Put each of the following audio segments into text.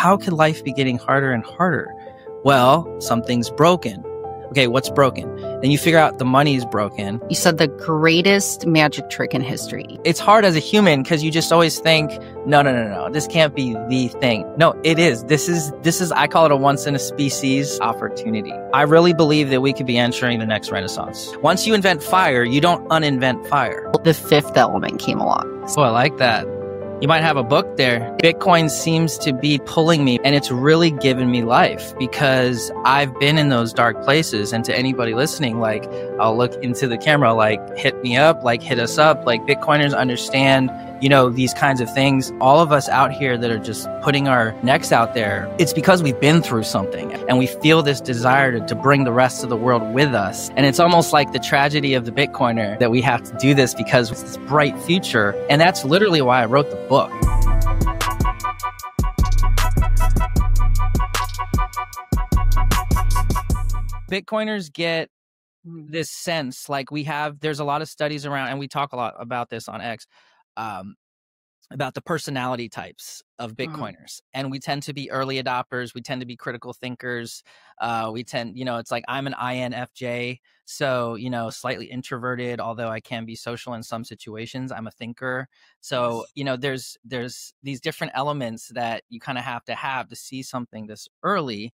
how could life be getting harder and harder? Well, something's broken. Okay, what's broken? Then you figure out the money's broken. You said the greatest magic trick in history. It's hard as a human because you just always think, no, this can't be the thing. No, it is. This is, I call it a once in a species opportunity. I really believe that we could be entering the next renaissance. Once you invent fire, you don't uninvent fire. The fifth element came along. Oh, I like that. You might have a book there. Bitcoin seems to be pulling me, and it's really given me life because I've been in those dark places. And to anybody listening, like, I'll look into the camera, like, hit me up, like, hit us up. Like, Bitcoiners understand, these kinds of things. All of us out here that are just putting our necks out there, it's because we've been through something and we feel this desire to bring the rest of the world with us. And it's almost like the tragedy of the Bitcoiner that we have to do this because it's this bright future. And that's literally why I wrote the book. Bitcoiners get this sense, like there's a lot of studies around, and we talk a lot about this on X, about the personality types of Bitcoiners. And we tend to be early adopters. We tend to be critical thinkers. We tend, it's like I'm an INFJ. So, slightly introverted, although I can be social in some situations. I'm a thinker. So, there's these different elements that you kind of have to see something this early.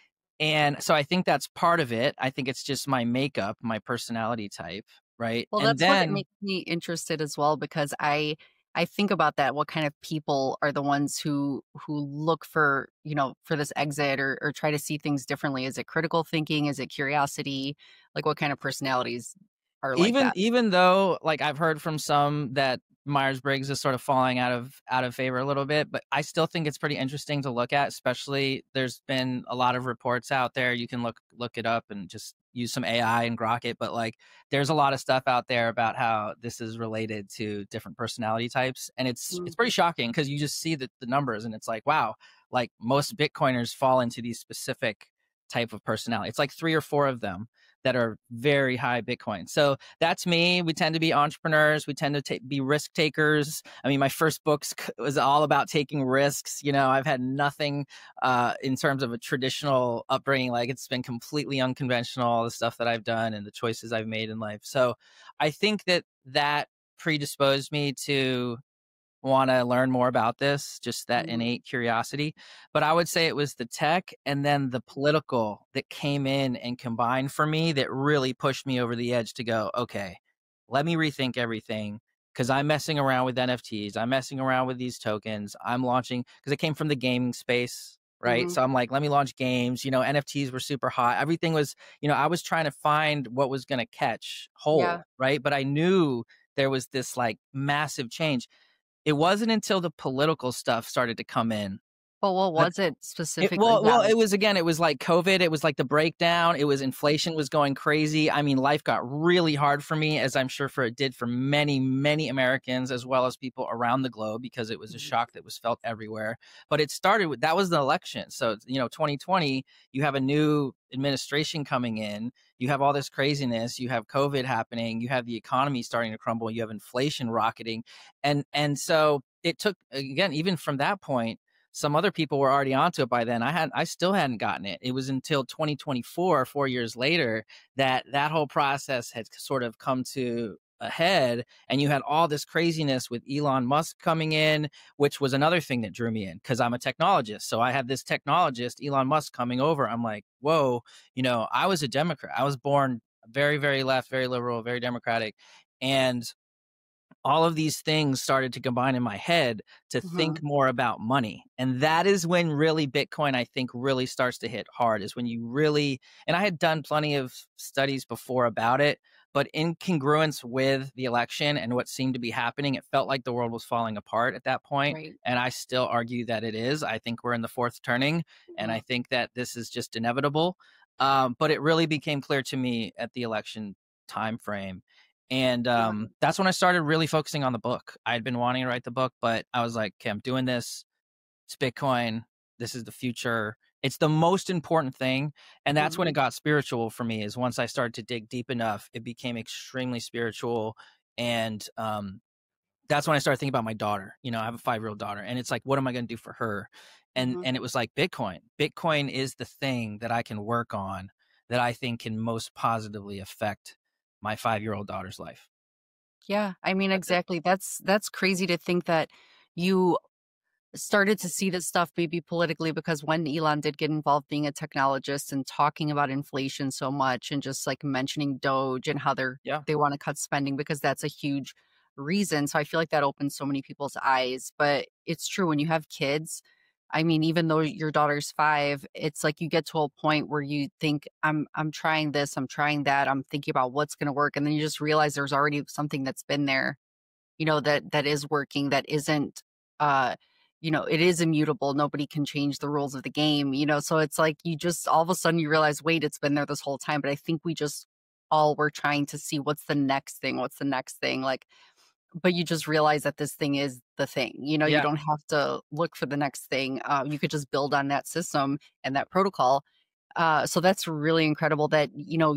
And so I think that's part of it. I think it's just my makeup, my personality type, right? Well, that's what makes me interested as well, because I think about that. What kind of people are the ones who look for, for this exit or try to see things differently? Is it critical thinking? Is it curiosity? Like, what kind of personalities are like that? Even though, like, I've heard from some that Myers-Briggs is sort of falling out of favor a little bit, but I still think it's pretty interesting to look at. Especially, there's been a lot of reports out there. You can look it up and just use some AI and grok it. But like, there's a lot of stuff out there about how this is related to different personality types, and it's pretty shocking because you just see the numbers, and it's like, wow, like most Bitcoiners fall into these specific type of personality. It's like 3 or 4 of them that are very high Bitcoin. So that's me. We tend to be entrepreneurs. We tend to be risk takers. I mean, my first book was all about taking risks. I've had nothing in terms of a traditional upbringing. Like, it's been completely unconventional, all the stuff that I've done and the choices I've made in life. So I think that predisposed me to want to learn more about this, just that innate curiosity. But I would say it was the tech and then the political that came in and combined for me that really pushed me over the edge to go, okay, let me rethink everything, because I'm messing around with NFTs. I'm messing around with these tokens. I'm launching, because it came from the gaming space, right? So I'm like, let me launch games. NFTs were super hot. Everything was, I was trying to find what was going to catch hold, right? But I knew there was this like massive change. It wasn't until the political stuff started to come in. Well, what was it specifically? It was like COVID. It was like the breakdown. It was inflation was going crazy. I mean, life got really hard for me, as I'm sure it did for many, many Americans, as well as people around the globe, because it was a shock that was felt everywhere. But it started with, that was the election. So, 2020, you have a new administration coming in. You have all this craziness. You have COVID happening. You have the economy starting to crumble. You have inflation rocketing. And so it took, again, even from that point, some other people were already onto it by then. I still hadn't gotten it. It was until 2024, 4 years later, that whole process had sort of come to a head. And you had all this craziness with Elon Musk coming in, which was another thing that drew me in, because I'm a technologist. So I had this technologist, Elon Musk, coming over. I'm like, whoa, I was a Democrat. I was born very, very left, very liberal, very democratic. And all of these things started to combine in my head to think more about money. And that is when really Bitcoin, I think, really starts to hit hard, is when you really, and I had done plenty of studies before about it, but in congruence with the election and what seemed to be happening, it felt like the world was falling apart at that point. Right. And I still argue that it is. I think we're in the fourth turning, and I think that this is just inevitable. But it really became clear to me at the election time frame. And that's when I started really focusing on the book. I had been wanting to write the book, but I was like, okay, I'm doing this. It's Bitcoin. This is the future. It's the most important thing. And that's when it got spiritual for me, is once I started to dig deep enough, it became extremely spiritual. And that's when I started thinking about my daughter. I have a 5-year-old daughter, and it's like, what am I going to do for her? Hmm. and it was like Bitcoin is the thing that I can work on that I think can most positively affect my 5-year-old daughter's life. Yeah, I mean, That's it. exactly. That's crazy to think that you started to see this stuff maybe politically, because when Elon did get involved being a technologist and talking about inflation so much and just like mentioning Doge and how Yeah. they want to cut spending because that's a huge reason. So I feel like that opens so many people's eyes. But it's true when you have kids. I mean, even though your daughter's 5, it's like you get to a point where you think, I'm trying this, I'm trying that, I'm thinking about what's gonna work. And then you just realize there's already something that's been there, that is working, that isn't uh it is immutable. Nobody can change the rules of the game. So it's like you just all of a sudden you realize, wait, it's been there this whole time. But I think we just all were trying to see what's the next thing, like, but you just realize that this thing is the thing. You Yeah. don't have to look for the next thing. You could just build on that system and that protocol. So that's really incredible that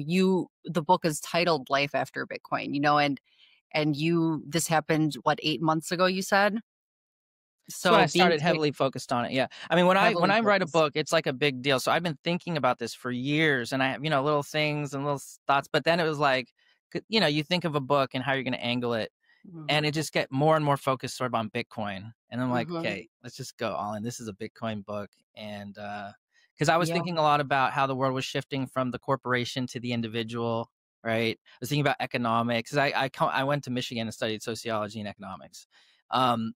the book is titled Life After Bitcoin, and this happened, what, 8 months ago, you said? So when I So being started so heavily focused on it, yeah. I mean, when heavily I write a focused. book, it's like a big deal. So I've been thinking about this for years, and I have, little things and little thoughts. But then it was like, you think of a book and how you're going to angle it, and Mhm, it just get more and more focused sort of on Bitcoin. And I'm like, mhm. okay, let's just go all in. This is a Bitcoin book, and because I was Yeah, thinking a lot about how the world was shifting from the corporation to the individual. Right. I was thinking about economics. 'Cause I went to Michigan and studied sociology and economics. Um,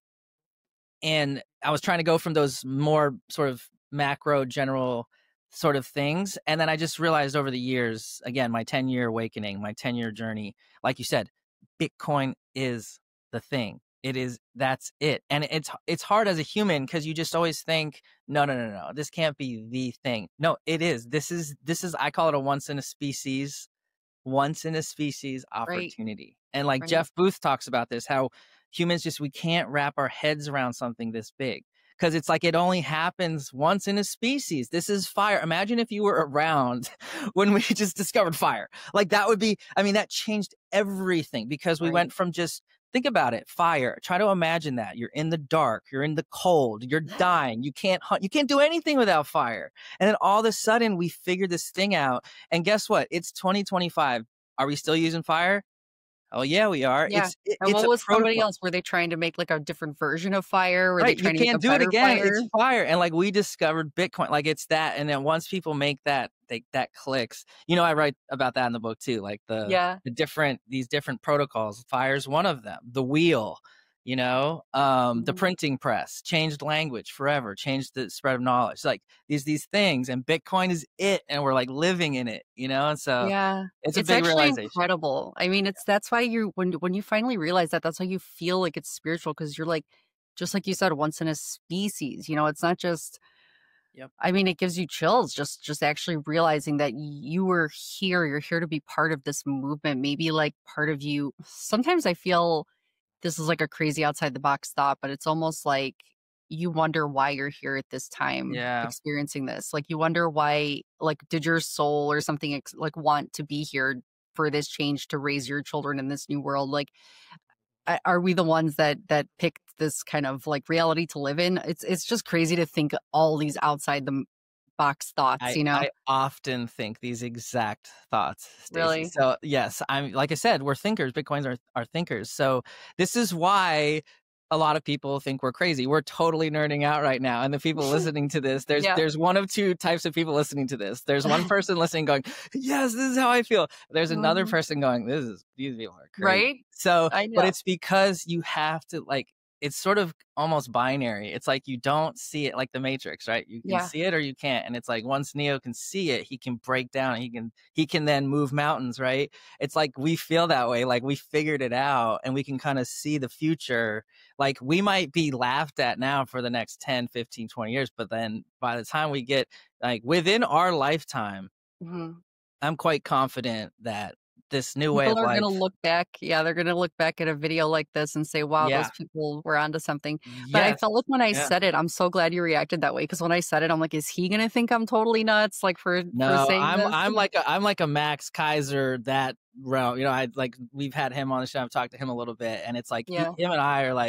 and I was trying to go from those more sort of macro general sort of things. And then I just realized over the years, again, my 10-year awakening, my 10-year journey, like you said, Bitcoin is the thing. That's it. And it's hard as a human because you just always think, no, this can't be the thing. No, it is. This is I call it a once in a species right, opportunity. And like right. Jeff Booth talks about this, how humans we can't wrap our heads around something this big because it's like it only happens once in a species. This is fire. Imagine if you were around when we just discovered fire. Like that would be, I mean, that changed everything because we Right. went from just, think about it, fire. Try to imagine that. You're in the dark, you're in the cold, you're dying, you can't hunt, you can't do anything without fire. And then all of a sudden we figured this thing out. And guess what? It's 2025. Are we still using fire? Oh yeah, we are. Yeah. And It's what a was somebody protocol. else? Were they trying to make like a different version of fire? Were they Right, you trying to make a can't do it better again. fire? It's fire, and like we discovered Bitcoin, like it's that. And then once people make that, that clicks. I write about that in the book too, like Yeah. these different protocols. Fire's one of them. The wheel, the Mhm. printing press changed language forever, changed the spread of knowledge. Like these things, and Bitcoin is it, and we're like living in it. And so Yeah. it's a It's big actually realization. incredible. I mean, that's why when you finally realize that, that's why you feel like it's spiritual, because you're like, just like you said, once in a species. It's not just, Yep. I mean, it gives you chills just actually realizing that you were here. You're here to be part of this movement. Maybe like part of you. Sometimes I feel this is like a crazy outside the box thought, but it's almost like you wonder why you're here at this time Yeah. experiencing this. Like you wonder why, like, did your soul or something like want to be here for this change to raise your children in this new world? Like, are we the ones that picked this kind of like reality to live in? It's just crazy to think all these outside the box thoughts. I often think these exact thoughts, Stacey. Really? So yes, I'm like I said, we're thinkers. Bitcoins are thinkers. So this is why a lot of people think we're crazy. We're totally nerding out right now. And the people listening to this, there's Yeah. there's one of two types of people listening to this. There's one person listening going, yes, this is how I feel. There's another Mhm. person going, these people are crazy. Right? So, I but know. it's because you have to like it's sort of almost binary. It's like you don't see it like the Matrix, right? You can Yeah. see it or you can't. And it's like once Neo can see it, he can break down and he can then move mountains, right? It's like we feel that way, like we figured it out and we can kind of see the future. Like we might be laughed at now for the next 10, 15, 20 years, but then by the time we get like within our lifetime, Mhm. I'm quite confident that this new way People of are gonna life, look back, yeah, they're gonna look back at a video like this and say, "Wow, those yeah, people were onto something." But I yes, felt like when I yeah. said it, I'm so glad you reacted that way, because when I said it, I'm like, "Is he gonna think I'm totally nuts, like, for No, saying I'm this?" I'm like a I'm like a Max Kaiser that realm. I like we've had him on the show. I've talked to him a little bit, and it's like Yeah. him and I are like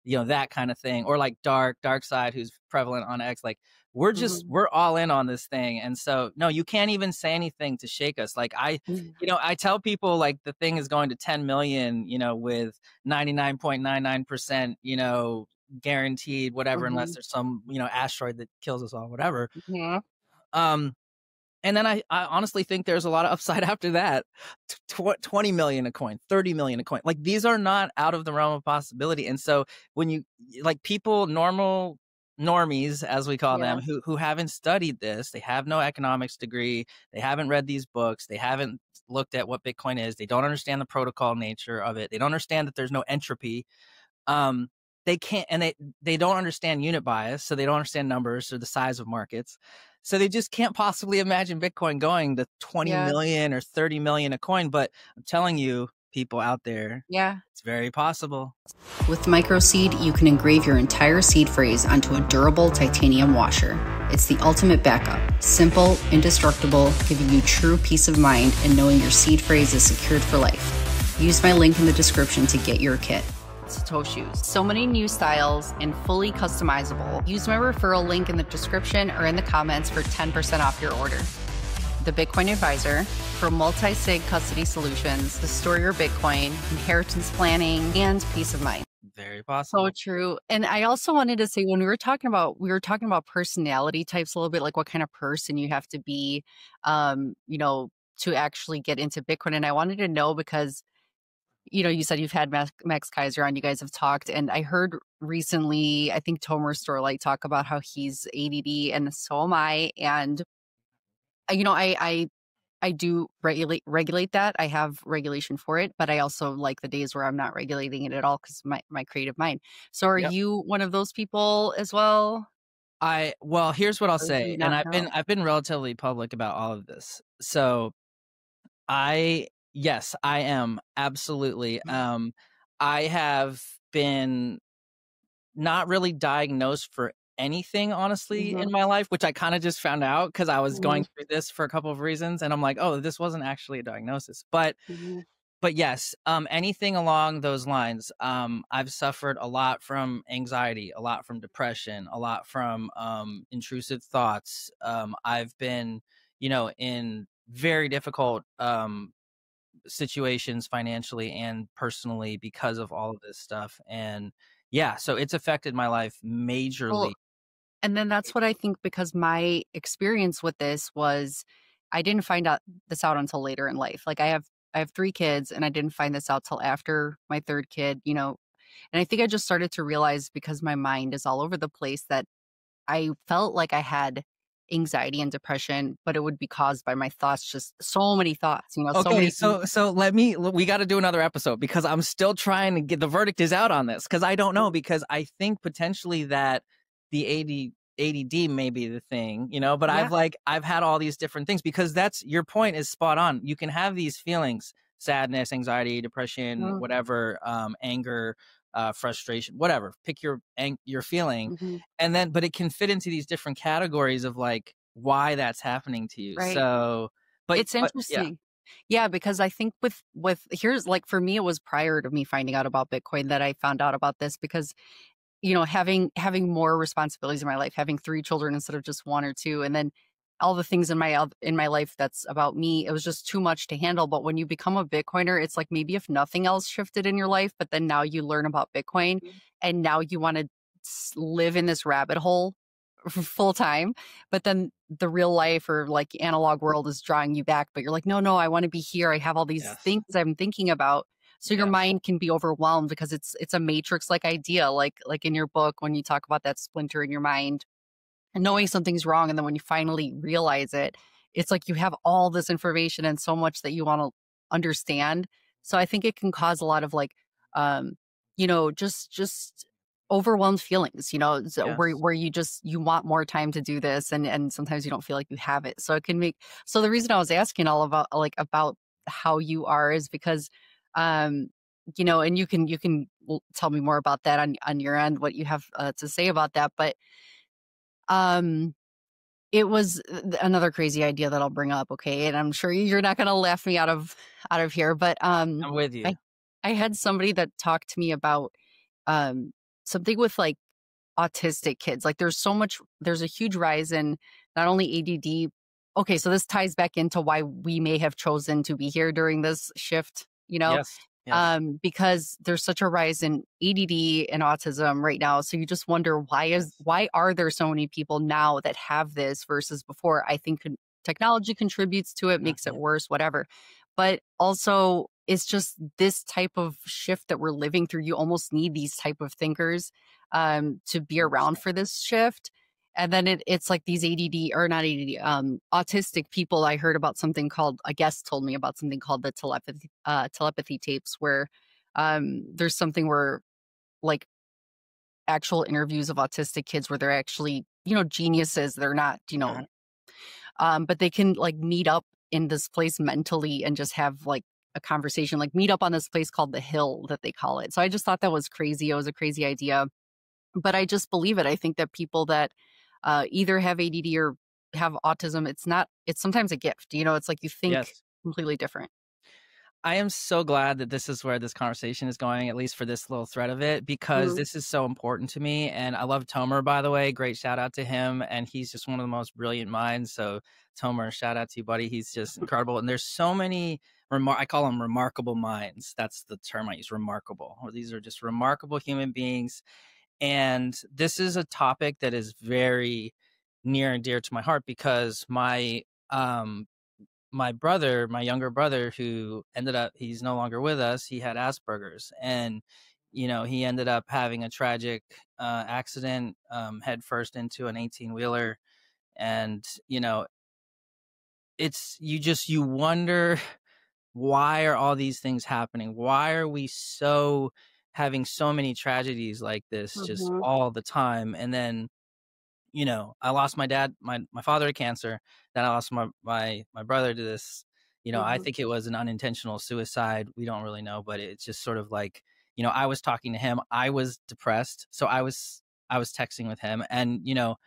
that kind of thing, or like dark side who's prevalent on X. Like we're all in on this thing. And so no, you can't even say anything to shake us. Like I tell people like the thing is going to 10 million, with 99.99%, guaranteed whatever, unless there's some, asteroid that kills us all, whatever. Yeah. And then I honestly think there's a lot of upside after that. 20 million a coin, 30 million a coin. Like these are not out of the realm of possibility. And so when you like people, normies, as we call them, who haven't studied this, they have no economics degree, they haven't read these books, they haven't looked at what Bitcoin is, they don't understand the protocol nature of it, they don't understand that there's no entropy. They can't, and they don't understand unit bias, so they don't understand numbers or the size of markets. So they just can't possibly imagine Bitcoin going to 20 million or 30 million a coin. But I'm telling you, people out there, it's very possible. With MicroSeed, you can engrave your entire seed phrase onto a durable titanium washer. It's the ultimate backup. Simple, indestructible, giving you true peace of mind and knowing your seed phrase is secured for life. Use my link in the description to get your kit. Satoshus. So many new styles and fully customizable. Use my referral link in the description or in the comments for 10% off your order. The Bitcoin Advisor for multi-sig custody solutions to store your Bitcoin, inheritance planning, and peace of mind. Very possible. So true. And I also wanted to say when we were talking about personality types a little bit, like what kind of person you have to be, to actually get into Bitcoin. And I wanted to know because you said you've had Max Keiser on, you guys have talked, and I heard recently, I think Tomer Storlight talk about how he's ADD, and so am I. And, I do regulate that. I have regulation for it, but I also like the days where I'm not regulating it at all because my creative mind. So are you one of those people as well? Well, here's what I'll say. And I've been relatively public about all of this. So yes, I am. Absolutely. I have been not really diagnosed for anything, honestly, in my life, which I kind of just found out because I was going through this for a couple of reasons. And I'm like, oh, this wasn't actually a diagnosis. But yes, anything along those lines. I've suffered a lot from anxiety, a lot from depression, a lot from intrusive thoughts. I've been, in very difficult situations financially and personally because of all of this stuff. And so it's affected my life majorly. Well, and then that's what I think, because my experience with this was I didn't find out until later in life. Like I have 3 kids and I didn't find this out till after my 3rd kid, and I think I just started to realize, because my mind is all over the place, that I felt like I had anxiety and depression, but it would be caused by my thoughts, just so many thoughts, Okay, so we got to do another episode because I'm still trying to get, the verdict is out on this because I don't know, because I think potentially that the ADD may be the thing, but I've had all these different things, because that's, your point is spot on. You can have these feelings, sadness, anxiety, depression, whatever, anger, frustration, whatever, pick your feeling. And then, but it can fit into these different categories of like why that's happening to you. Right. So, but it's interesting. Yeah, because I think with here's, like, for me, it was prior to me finding out about Bitcoin that I found out about this, because having more responsibilities in my life, having 3 children instead of just 1 or 2, and then all the things in my life that's about me, it was just too much to handle. But when you become a Bitcoiner, it's like maybe if nothing else shifted in your life, but then now you learn about Bitcoin and now you want to live in this rabbit hole full time. But then the real life or like analog world is drawing you back, but you're like, no, I want to be here. I have all these things I'm thinking about. So your mind can be overwhelmed because it's a matrix like idea, like in your book, when you talk about that splinter in your mind and knowing something's wrong. And then when you finally realize it, it's like you have all this information and so much that you want to understand. So I think it can cause a lot of like, just overwhelmed feelings, where you want more time to do this. And sometimes you don't feel like you have it. So it can make, so the reason I was asking all about how you are is because, and you can tell me more about that on your end, what you have to say about that. But it was another crazy idea that I'll bring up. Okay. And I'm sure you're not going to laugh me out of here, but, I'm with you. I had somebody that talked to me about, something with like autistic kids. Like there's a huge rise in not only ADD. Okay, so this ties back into why we may have chosen to be here during this shift, Yes. Yes. because there's such a rise in ADD and autism right now. So you just wonder why are there so many people now that have this versus before? I think technology contributes to it, makes it Mhm. worse, whatever. But also it's just this type of shift that we're living through. You almost need these type of thinkers to be around 100%. for this shift. And then it's like these ADD or not ADD, autistic people. I heard about something called, a guest told me about something called the telepathy tapes, where there's something where like actual interviews of autistic kids where they're actually, geniuses. They're not, Mhm. but they can like meet up in this place mentally and just have like a conversation, like meet up on this place called the Hill that they call it. So I just thought that was crazy. It was a crazy idea, but I just believe it. I think that people that either have ADD or have autism, it's sometimes a gift. It's like you think Yes. completely different. I am so glad that this is where this conversation is going, at least for this little thread of it, because Mhm, this is so important to me. And I love Tomer, by the way. Great shout out to him. And he's just one of the most brilliant minds. So, Tomer, shout out to you, buddy. He's just incredible. And there's so many, I call them remarkable minds. That's the term I use, remarkable. Or these are just remarkable human beings. And this is a topic that is very near and dear to my heart because um, my brother, my younger brother, who ended up, he's no longer with us. He had Asperger's, and he ended up having a tragic accident, head first into an 18-wheeler, and you wonder why are all these things happening? Why are we so having so many tragedies like this just mhm, all the time? And then I lost my dad, my father to cancer. Then I lost my brother to this. I mhm, think it was an unintentional suicide. We don't really know, but it's just sort of like, I was talking to him. I was depressed, so I was texting with him, and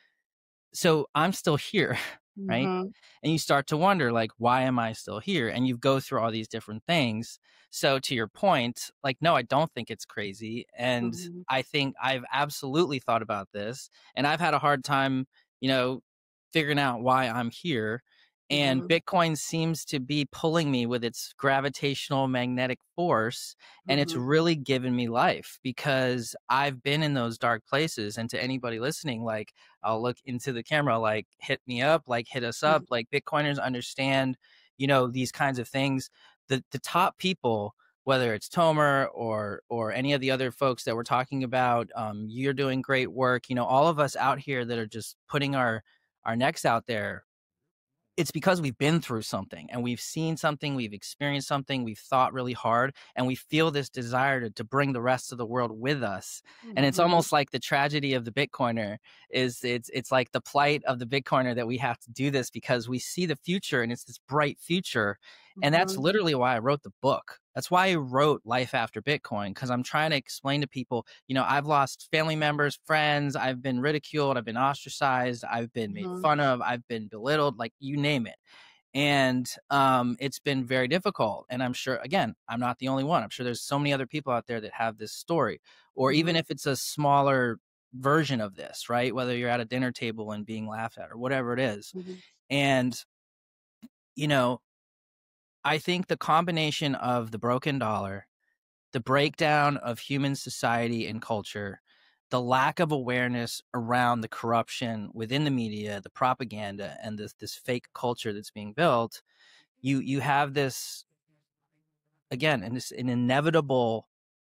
so I'm still here, right? mhm, And you start to wonder, like, why am I still here? And you go through all these different things. So, to your point, like, no, I don't think it's crazy. And mhm, I think I've absolutely thought about this. And I've had a hard time, you know, figuring out why I'm here. And mhm, Bitcoin seems to be pulling me with its gravitational magnetic force. And it's mhm, really given me life because I've been in those dark places. And to anybody listening, like, I'll look into the camera, like, hit me up, like, hit us up. mhm, Like, Bitcoiners understand, these kinds of things. The top people, whether it's Tomer or any of the other folks that we're talking about, you're doing great work. All of us out here that are just putting our necks out there, it's because we've been through something and we've seen something, we've experienced something, we've thought really hard, and we feel this desire to bring the rest of the world with us. And it's mhm, almost like the tragedy of the Bitcoiner is it's like the plight of the Bitcoiner that we have to do this because we see the future and it's this bright future. And that's mhm, literally why I wrote the book. That's why I wrote Life After Bitcoin, because I'm trying to explain to people, I've lost family members, friends, I've been ridiculed, I've been ostracized, I've been made mhm, fun of, I've been belittled, like you name it. And it's been very difficult. And I'm sure, again, I'm not the only one. I'm sure there's so many other people out there that have this story, or even mhm, if it's a smaller version of this, right? Whether you're at a dinner table and being laughed at or whatever it is. mhm. And, you know, I think the combination of the broken dollar, the breakdown of human society and culture, the lack of awareness around the corruption within the media, the propaganda, and this fake culture that's being built, you have this again, and this an inevitable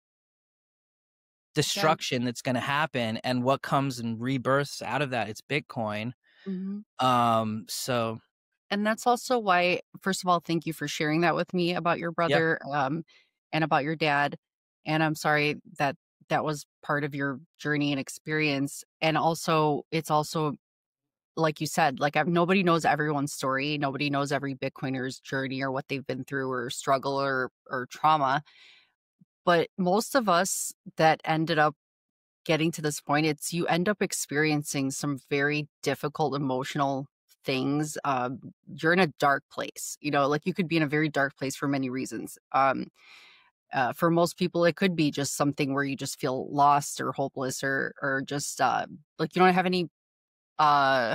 Yeah. destruction that's going to happen, and what comes and rebirths out of that, it's Bitcoin. Mhm. So And that's also why, first of all, thank you for sharing that with me about your yeah, brother, and about your dad. And I'm sorry that that was part of your journey and experience. And also, it's also like you said, like nobody knows everyone's story. Nobody knows every Bitcoiner's journey or what they've been through or struggle or trauma. But most of us that ended up getting to this point, it's you end up experiencing some very difficult emotional things. You're in a dark place, like you could be in a very dark place for many reasons. For most people, it could be just something where you just feel lost or hopeless, or just like you don't have any uh,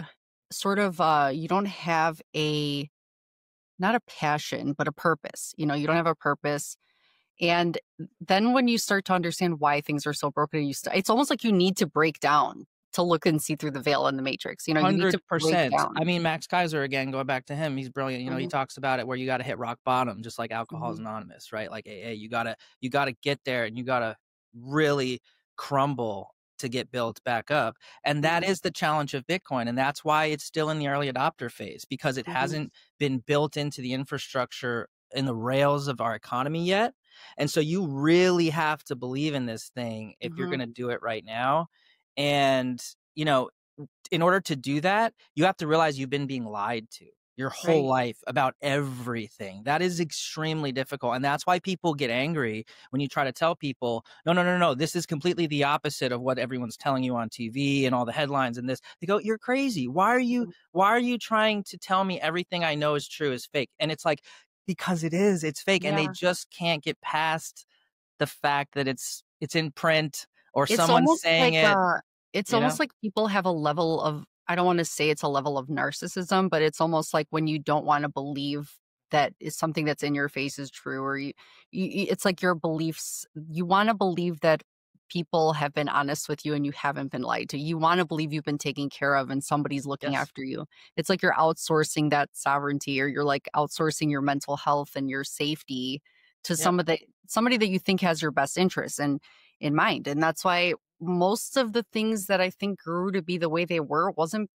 you don't have a, not a passion, but a purpose. You don't have a purpose. And then when you start to understand why things are so broken, it's almost like you need to break down to look and see through the veil in the matrix. You need to break 100%. I down. mean, Max Kaiser, again, going back to him, he's brilliant. He Mhm, talks about it where you got to hit rock bottom, just like Alcohol's mhm, Anonymous, right? Like AA, you gotta get there and you gotta really crumble to get built back up. And that mhm, is the challenge of Bitcoin. And that's why it's still in the early adopter phase, because it mhm, hasn't been built into the infrastructure in the rails of our economy yet. And so you really have to believe in this thing if you're mhm. going to do it right now. And, you know, in order to do that, you have to realize you've been being lied to your whole Right. life about everything. That is extremely difficult. And that's why people get angry when you try to tell people, no, no, no, no, this is completely the opposite of what everyone's telling you on TV and all the headlines and this. They go, you're crazy. Why are you trying to tell me everything I know is true is fake? And it's like, because it is, it's fake. And they Yeah. just can't get past the fact that it's in print or It's someone's almost saying like, it, it's you know? almost like people have a level of, I don't wanna say it's a level of narcissism, but it's almost like when you don't wanna believe that is something that's in your face is true, or it's like your beliefs, you wanna believe that people have been honest with you and you haven't been lied to. You wanna believe you've been taken care of and somebody's looking Yes. after you. It's like you're outsourcing that sovereignty, or you're, like, outsourcing your mental health and your safety to Yep. somebody that you think has your best interests in mind. And that's why most of the things that I think grew to be the way they were wasn't,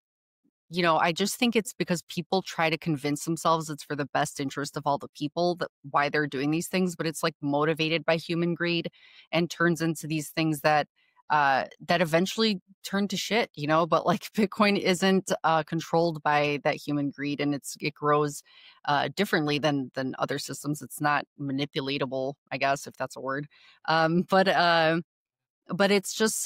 I just think it's because people try to convince themselves it's for the best interest of all the people, that why they're doing these things, but it's like motivated by human greed and turns into these things that eventually turn to shit. But like Bitcoin isn't controlled by that human greed, and it grows differently than other systems. It's not manipulatable, I guess, if that's a word. But it's just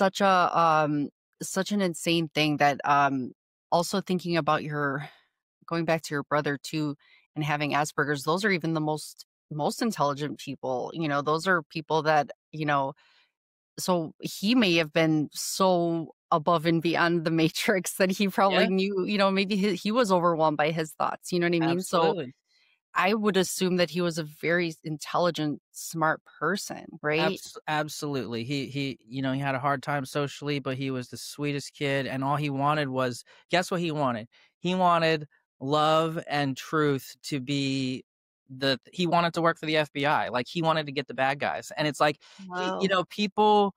such an insane thing that also thinking about your going back to your brother too, and having Asperger's, those are even the most intelligent people. Those are people that, so he may have been so above and beyond the matrix that he probably Yeah, knew, maybe he was overwhelmed by his thoughts, you know what I mean? So absolutely. I would assume that he was a very intelligent, smart person, right? Absolutely. He had a hard time socially, but he was the sweetest kid, and all he wanted was, guess what he wanted? He wanted love and truth to be he wanted to work for the FBI. Like, he wanted to get the bad guys. And it's like, Wow. people,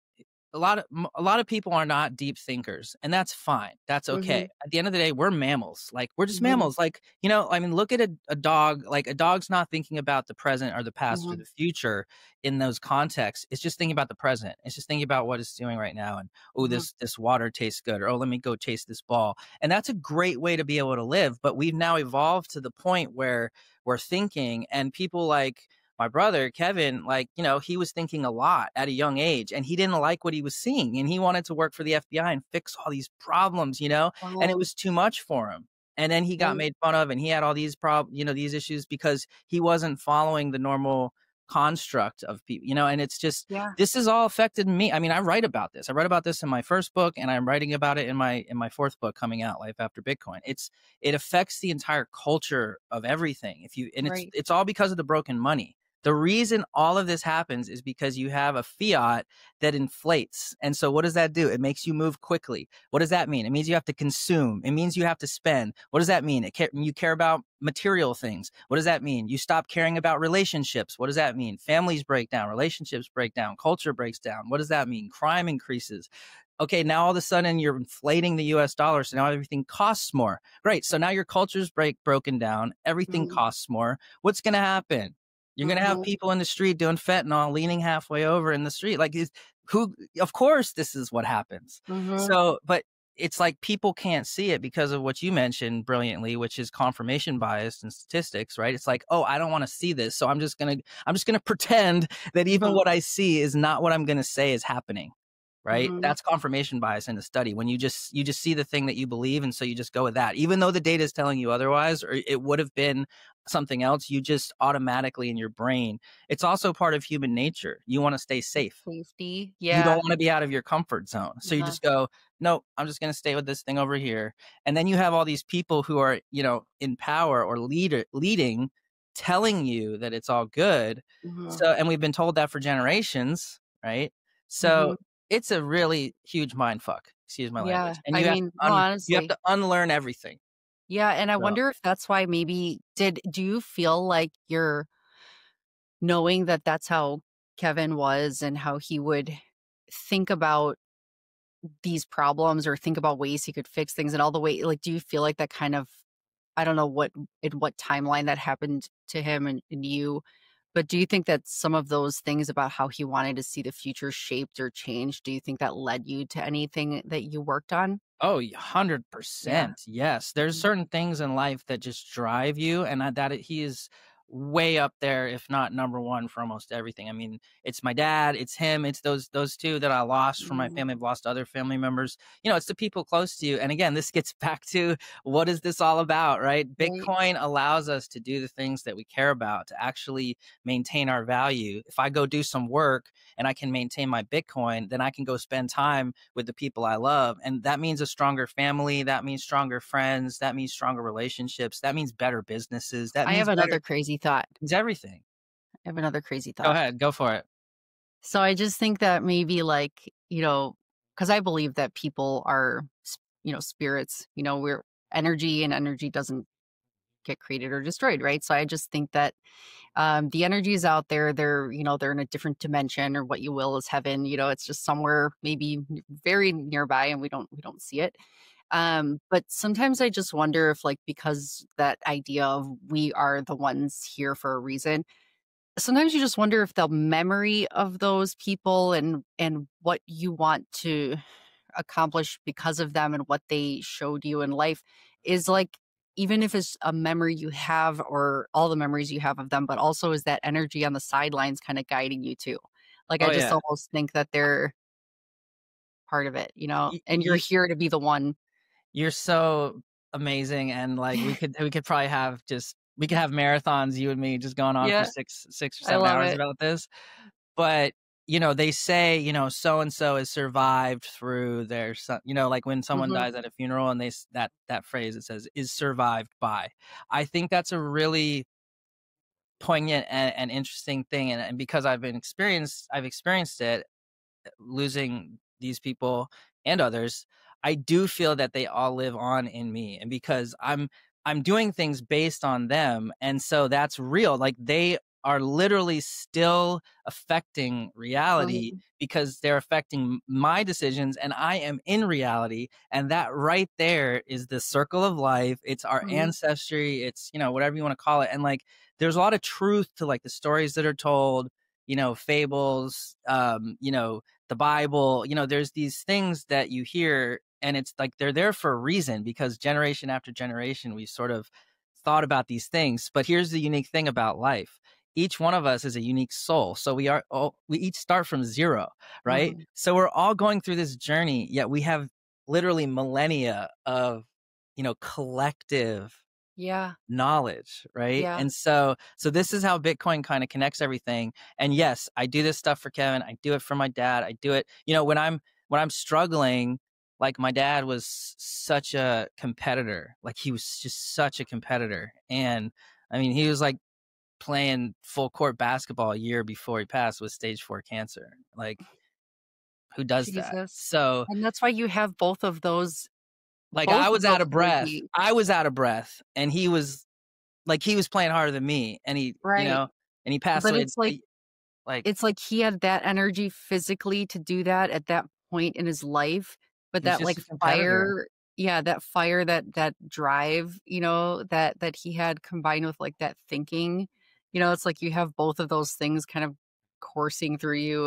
a lot of people are not deep thinkers, and that's fine. That's okay. Mhm, At the end of the day, we're mammals. Like, we're just mhm, mammals. Like, I mean, look at a dog. Like, a dog's not thinking about the present or the past or mhm, the future in those contexts. It's just thinking about the present. It's just thinking about what it's doing right now. And, oh, mhm, this water tastes good, or, oh, let me go chase this ball. And that's a great way to be able to live. But we've now evolved to the point where we're thinking, and people like my brother Kevin, like, he was thinking a lot at a young age, and he didn't like what he was seeing, and he wanted to work for the FBI and fix all these problems, and it wow, was too much for him. And then he got mm, made fun of, and he had all these these issues because he wasn't following the normal construct of people, and it's just, yeah, this has all affected me. I mean, I write about this. I write about this in my first book, and I'm writing about it in my fourth book coming out, Life After Bitcoin. It affects the entire culture of everything. And it's right, it's all because of the broken money. The reason all of this happens is because you have a fiat that inflates. And so what does that do? It makes you move quickly. What does that mean? It means you have to consume. It means you have to spend. What does that mean? You care about material things. What does that mean? You stop caring about relationships. What does that mean? Families break down, relationships break down, culture breaks down. What does that mean? Crime increases. Okay, now all of a sudden you're inflating the US dollar, so now everything costs more. Great. So now your culture's broken down. Everything mhm, costs more. What's going to happen? You're going to have mhm, people in the street doing fentanyl, leaning halfway over in the street. Like, of course, this is what happens. mhm, So, but it's like people can't see it because of what you mentioned brilliantly, which is confirmation bias and statistics, right? It's like, oh, I don't want to see this, so I'm just gonna pretend that even mhm. what I see is not what I'm gonna say is happening. right? Mhm. That's confirmation bias in the study. When you just see the thing that you believe, and so you just go with that. Even though the data is telling you otherwise, or it would have been something else, you just automatically in your brain. It's also part of human nature. You want to stay safe. Safety. You don't Yeah. want to be out of your comfort zone. So you Uh-huh. just go, "No, I'm just going to stay with this thing over here." And then you have all these people who are, in power or leading, telling you that it's all good. Mhm. So, and we've been told that for generations, right? So Mhm. it's a really huge mind fuck. Excuse my Yeah. language. And I mean, no, you have honestly. to unlearn everything. Yeah, and I So, wonder if that's why maybe do you feel like you're knowing that that's how Kevin was and how he would think about these problems or think about ways he could fix things and all the way like, do you feel like that kind of I don't know what timeline that happened to him and you, but do you think that some of those things about how he wanted to see the future shaped or changed, do you think that led you to anything that you worked on? oh, Yeah. 100%. Yes. There's Mhm. certain things in life that just drive you, and he is way up there, if not number one, for almost everything. I mean, it's my dad, it's him, it's those two that I lost from my Mhm. family. I've lost other family members. It's the people close to you. And again, this gets back to, what is this all about, right? Right. Bitcoin allows us to do the things that we care about, to actually maintain our value. If I go do some work and I can maintain my Bitcoin, then I can go spend time with the people I love. And that means a stronger family. That means stronger friends. That means stronger relationships. That means better businesses. That I have means better, another crazy thought. means everything. I have another crazy Go thought. ahead. Go for it. So I just think that maybe like, because I believe that people are, spirits, we're energy and energy doesn't get created or destroyed, right? So I just think that the energy is out there. They're in a different dimension or what you will is heaven. It's just somewhere maybe very nearby and we don't see it. But sometimes I just wonder if like because that idea of we are the ones here for a reason, sometimes you just wonder if the memory of those people and what you want to accomplish because of them and what they showed you in life is like even if it's a memory you have or all the memories you have of them, but also is that energy on the sidelines kind of guiding you too. Like I Oh, just yeah. almost think that they're part of it, Y- and you're y- here to be the one. You're we could probably we could have marathons, you and me, just going on for Yeah, 6 or I 7 love hours it. about this. But, they say, so and so has survived through their son, like when someone Hmm. dies at a funeral, and that phrase, it says, is survived by. I think that's a really poignant and interesting thing. And because I've experienced it, losing these people and others, I do feel that they all live on in me. And because I'm doing things based on them, and so that's real. Like, they are literally still affecting reality Hmm. because they're affecting my decisions, and I am in reality. And that right there is the circle of life. It's our Hmm. ancestry. It's, whatever you want to call it. And like, there's a lot of truth to like the stories that are told, fables, the Bible. There's these things that you hear, and it's like they're there for a reason, because generation after generation we've sort of thought about these things. But here's the unique thing about life. Each one of us is a unique soul. So we each start from zero, right? Hmm. So we're all going through this journey, yet we have literally millennia of, collective Yeah. knowledge, right? Yeah. And so this is how Bitcoin kind of connects everything. And yes, I do this stuff for Kevin. I do it for my dad. I do it, when I'm struggling. Like, my dad was such a competitor. Like, he was just such a competitor. And I mean, he was like playing full court basketball a year before he passed with stage 4 cancer. Like, who does that? Jesus. So, And that's why you have like, I both of was out those of breath. energy. I was out of breath, and he was playing harder than me, and Right. he passed But away. Like, it's like he had that energy physically to do that at that point in his life, but he's that, just like, a competitor. fire yeah, that fire, that drive, that he had combined with, like, that thinking, it's like you have both of those things kind of coursing through you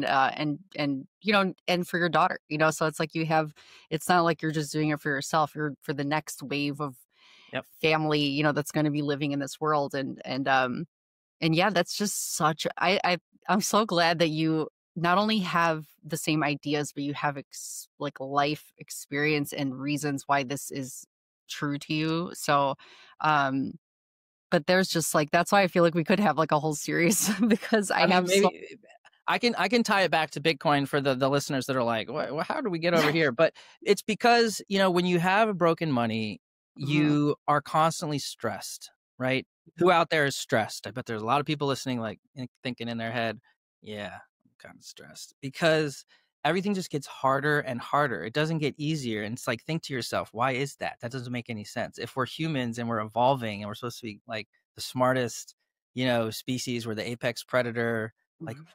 and for your daughter, so it's like it's not like you're just doing it for yourself, you're for the next wave of Yep. family, that's gonna be living in this world, and yeah, that's just I'm so glad that you not only have the same ideas, but you have like life experience and reasons why this is true to you. So, um, but there's just like that's why I feel like we could have like a whole series because I I mean, have so maybe I can tie it back to Bitcoin for the listeners that are like, how do we get over here? But it's because, when you have broken money, Mhm, you are constantly stressed, right? Who mhm, out there is stressed? I bet there's a lot of people listening, like thinking in their head, yeah, I'm kind of stressed because everything just gets harder and harder. It doesn't get easier. And it's like, think to yourself, why is that? That doesn't make any sense. If we're humans and we're evolving and we're supposed to be like the smartest, species, we're the apex predator, like, mhm,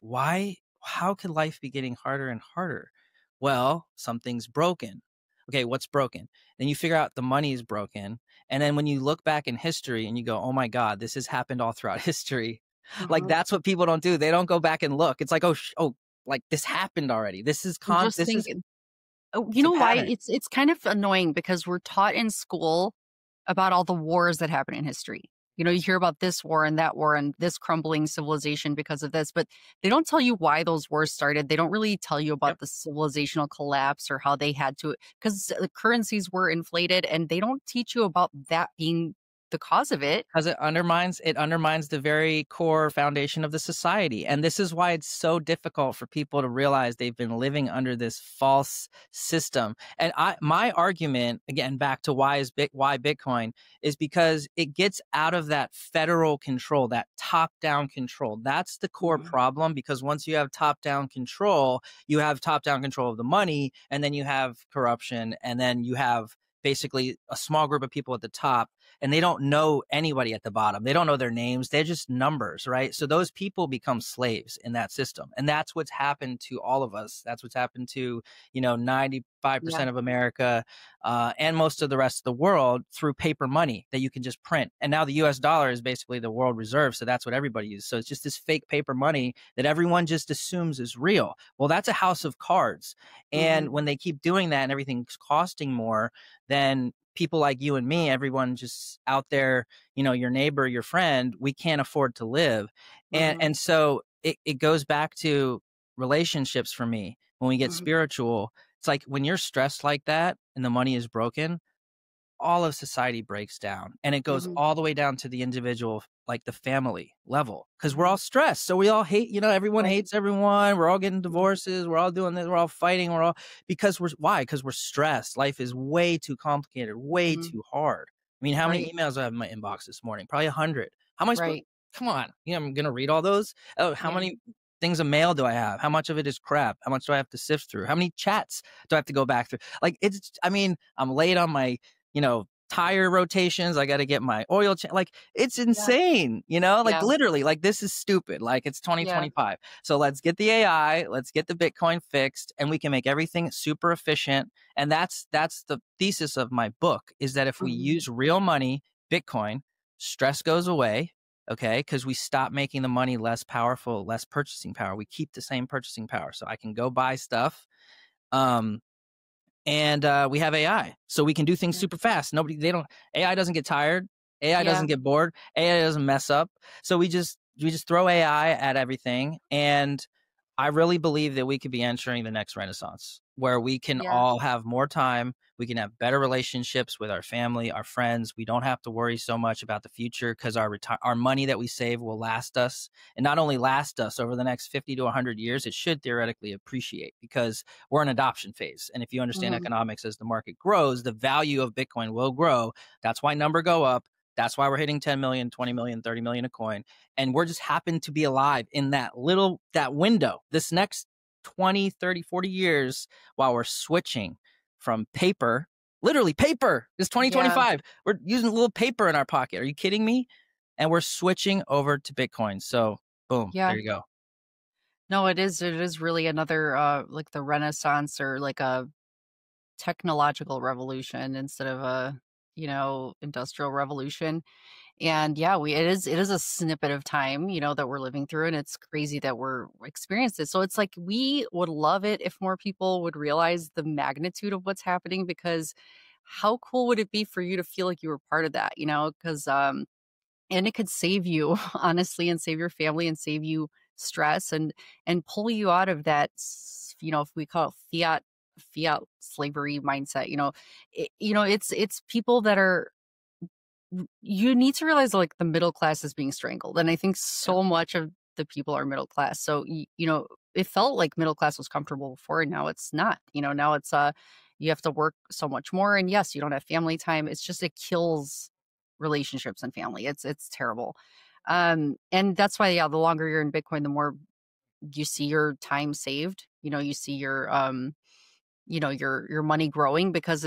how could life be getting harder and harder? Well, something's broken. Okay, what's broken? Then you figure out the money is broken. And then when you look back in history and you go, oh my God, this has happened all throughout history. Like, mhm. that's what people don't do. They don't go back and look. It's like, oh, like this happened already. I'm just This is, thinking, oh, you it's a know why? pattern. It's kind of annoying because we're taught in school about all the wars that happen in history. You hear about this war and this crumbling civilization because of this, but they don't tell you why those wars started. They don't really tell you about Yep. the civilizational collapse or how they had to, because the currencies were inflated, and they don't teach you about that being the cause of it. Because it undermines the very core foundation of the society. And this is why it's so difficult for people to realize they've been living under this false system. And my argument, again, back to why Bitcoin, is because it gets out of that federal control, that top-down control. That's the core Mhm, problem, because once you have top-down control, you have top-down control of the money, and then you have corruption, and then you have basically a small group of people at the top, and they don't know anybody at the bottom. They don't know their names. They're just numbers, right? So those people become slaves in that system. And that's what's happened to all of us. That's what's happened to, 95% yeah. of America, and most of the rest of the world, through paper money that you can just print. And now the US dollar is basically the world reserve. So that's what everybody uses. So it's just this fake paper money that everyone just assumes is real. Well, that's a house of cards. Mhm, And when they keep doing that and everything's costing more, then people like you and me, everyone just out there, your neighbor, your friend, we can't afford to live. And mhm, and so it goes back to relationships for me. When we get mhm, spiritual, it's like when you're stressed like that and the money is broken, all of society breaks down, and it goes mhm, all the way down to the individual, like the family level, because we're mhm. all stressed. So we all hate, everyone Right. hates everyone. We're all getting Mhm, divorces. We're all doing this. We're all fighting. Because why? Because we're stressed. Life is way too complicated, way mhm. too hard. I mean, how many Right. emails do I have in my inbox this morning? Probably 100. How am I supposed? Right. Come on. I'm going to read all those. Oh, how Yeah. many things of mail do I have? How much of it is crap? How much do I have to sift through? How many chats do I have to go back through? Like, I mean, I'm late on my, tire rotations. I got to get my oil change. Like, it's Yeah. insane, like Yeah. literally, like this is stupid. Like, it's Yeah. 2025. So let's get the AI, let's get the Bitcoin fixed, and we can make everything super efficient. And that's the thesis of my book, is that if we Mhm. use real money, Bitcoin, stress goes away. Okay, because we stop making the money less powerful, less purchasing power. We keep the same purchasing power. So I can go buy stuff. Um, and we have AI, so we can do things Yeah. super fast. AI doesn't get tired. AI Yeah. doesn't get bored. AI doesn't mess up. So we just throw AI at everything, and I really believe that we could be entering the next renaissance where we can Yeah. all have more time. We can have better relationships with our family, our friends. We don't have to worry so much about the future, because our money that we save will last us, and not only last us over the next 50 to 100 years, it should theoretically appreciate, because we're in adoption phase. And if you understand Mhm. economics, as the market grows, the value of Bitcoin will grow. That's why number go up. That's why we're hitting 10 million, 20 million, 30 million a coin. And we're just happen to be alive in that window, this next 20, 30, 40 years, while we're switching from paper, literally paper. It's Yeah. 2025. We're using a little paper in our pocket. Are you kidding me? And we're switching over to Bitcoin. So boom, Yeah. there you go. No, it is really another, like the Renaissance or like a technological revolution instead of a, industrial revolution. And yeah, it is a snippet of time, that we're living through, and it's crazy that we're experiencing it. So it's like we would love it if more people would realize the magnitude of what's happening, because how cool would it be for you to feel like you were part of that, because and it could save you honestly, and save your family, and save you stress and pull you out of that, if we call it fiat slavery mindset, it's people that are, you need to realize like the middle class is being strangled. And I think Yeah. so much of the people are middle class. So, it felt like middle class was comfortable before, and now it's not. Now it's you have to work so much more, and yes, you don't have family time. It's just, it kills relationships and family. It's terrible. And that's why, yeah, the longer you're in Bitcoin, the more you see your time saved. You see your money growing, because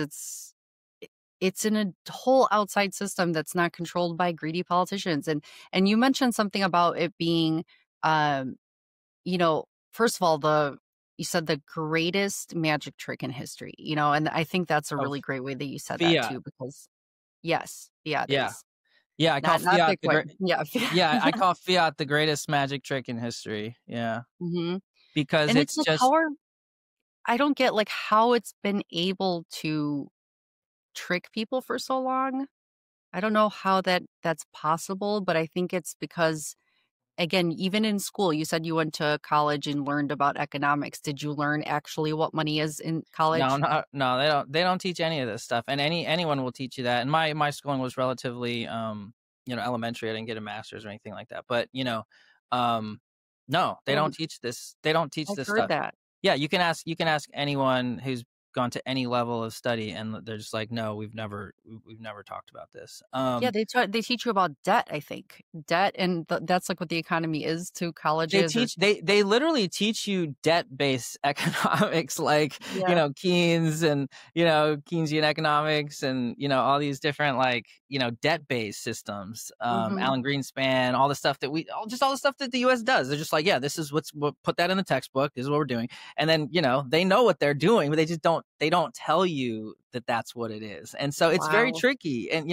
it's in a whole outside system that's not controlled by greedy politicians. And you mentioned something about it being, um, first of all, you said the greatest magic trick in history, and I think that's a Of really great way that you said that fiat. too, because yes, fiat Yeah. is Yeah, I call not fiat the great. Bitcoin. Yeah, Yeah, I fiat. call fiat the greatest magic trick in history. Yeah, hmm because And it's it's like, just I don't get like how it's been able to trick people for so long. I don't know how that's possible, but I think it's because, again, even in school, you said you went to college and learned about economics. Did you learn actually what money is in no, college? no, they don't teach any of this stuff, and anyone will teach you that. And my schooling was relatively elementary. I didn't get a master's or anything like that, but um, no, they Oh, don't teach this. They don't teach I've this heard stuff. that. Yeah, you can ask anyone who's gone to any level of study, and they're just like, no, we've never talked about this. Yeah, they teach you about debt, I think. Debt, and that's like what the economy is to They colleges, or teach they literally teach you debt-based economics, like, yeah. Keynes and, Keynesian economics and, all these different, like, debt-based systems. Mhm. Alan Greenspan, all the stuff that all the stuff that the US does. They're just like, yeah, this is what put that in the textbook. This is what we're doing. And then, they know what they're doing, but they don't tell you that that's what it is. And so it's very Wow. tricky. And,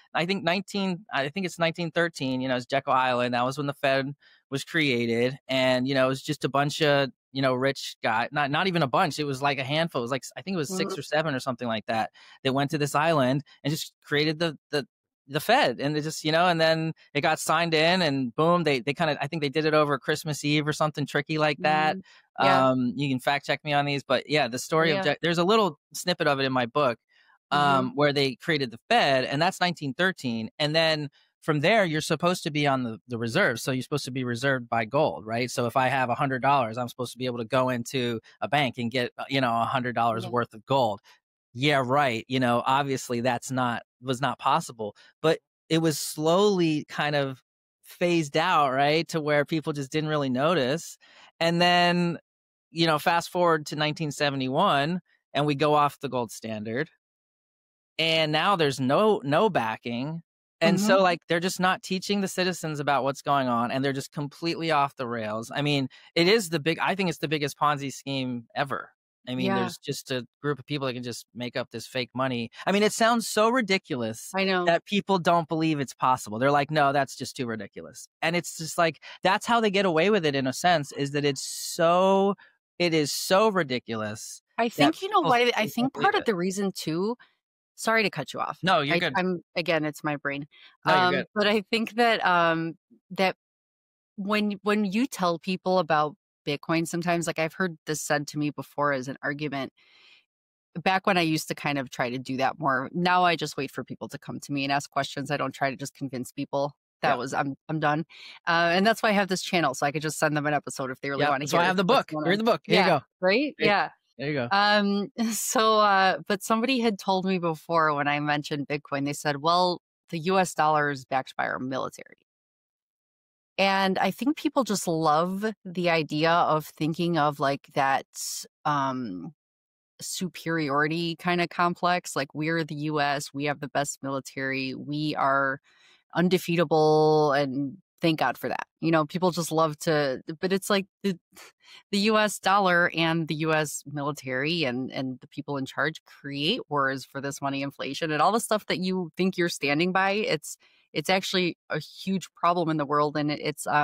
I think it's 1913, it's Jekyll Island. That was when the Fed was created, and it was just a bunch of rich guy, not even a bunch, it was like a handful, it was like, I think it was Mhm, 6 or 7 or something like that, that went to this island and just created the Fed. And it just, and then it got signed in, and boom, they kind of, I think they did it over Christmas Eve or something tricky like that. mhm. Yeah, You can fact check me on these, but yeah, the story of yeah. there's a little snippet of it in my book, Mhm, where they created the Fed, and that's 1913. And then from there, you're supposed to be on the reserve. So you're supposed to be reserved by gold, right? So if I have $100, I'm supposed to be able to go into a bank and get, $100 yeah. worth of gold. Yeah, right. Obviously was not possible, but it was slowly kind of phased out, right? To where people just didn't really notice. And then, fast forward to 1971, and we go off the gold standard, and now there's no backing. And Mhm. so, like, they're just not teaching the citizens about what's going on, and they're just completely off the rails. I mean, I think it's the biggest Ponzi scheme ever. I mean, Yeah, there's just a group of people that can just make up this fake money. I mean, it sounds so ridiculous I know. that people don't believe it's possible. They're like, no, that's just too ridiculous. And it's just like, that's how they get away with it, in a sense, is that it is so ridiculous I that think, people what I still don't think believe part of it. the reason too, sorry to cut you off. No, you're good. I'm, again, it's my brain. No, you're good. But I think that when you tell people about Bitcoin, sometimes, like, I've heard this said to me before as an argument. Back when I used to kind of try to do that more, now I just wait for people to come to me and ask questions. I don't try to just convince people. Yeah. I'm done. And that's why I have this channel, so I could just send them an episode if they really Yep. want to So I hear have the what's book. going Read on. the book. Here you Yeah, go. right? There, Yeah. there you go. But somebody had told me before, when I mentioned Bitcoin, they said, well, the US dollar is backed by our military. And I think people just love the idea of thinking of like that um superiority kind of complex. Like, we're the US, we have the best military, we are undefeatable, and thank God for that. People just love to, but it's like the US dollar and the US military and the people in charge create wars for this money, inflation, and all the stuff that you think you're standing by. It's actually a huge problem in the world, and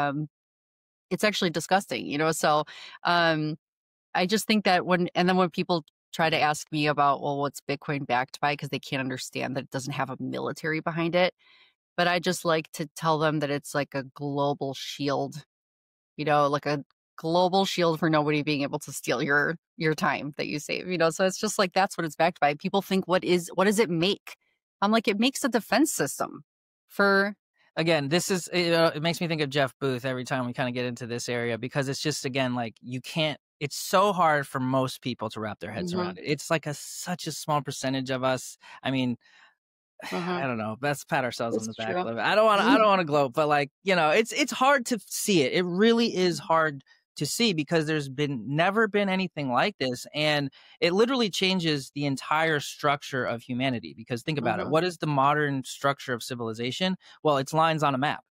it's actually disgusting, so um I just think that when people try to ask me about, well, what's Bitcoin backed by, because they can't understand that it doesn't have a military behind it. But I just like to tell them that it's like a global shield, like a global shield for nobody being able to steal your time that you save, so it's just like that's what it's backed by. People think what does it make? I'm like, it makes a defense system for Again, this is it makes me think of Jeff Booth every time we kind of get into this area, because it's just, again, like, you can't, it's so hard for most people to wrap their heads Mhm, around it. It's like such a small percentage of us. I mean, mhm. I don't know. Let's pat ourselves on It's the back a true. little bit. I don't want to gloat, but, like, it's hard to see it. It really is hard to see, because there's never been anything like this, and it literally changes the entire structure of humanity. Because think about it. Mhm. What is the modern structure of civilization? Well, it's lines on a map.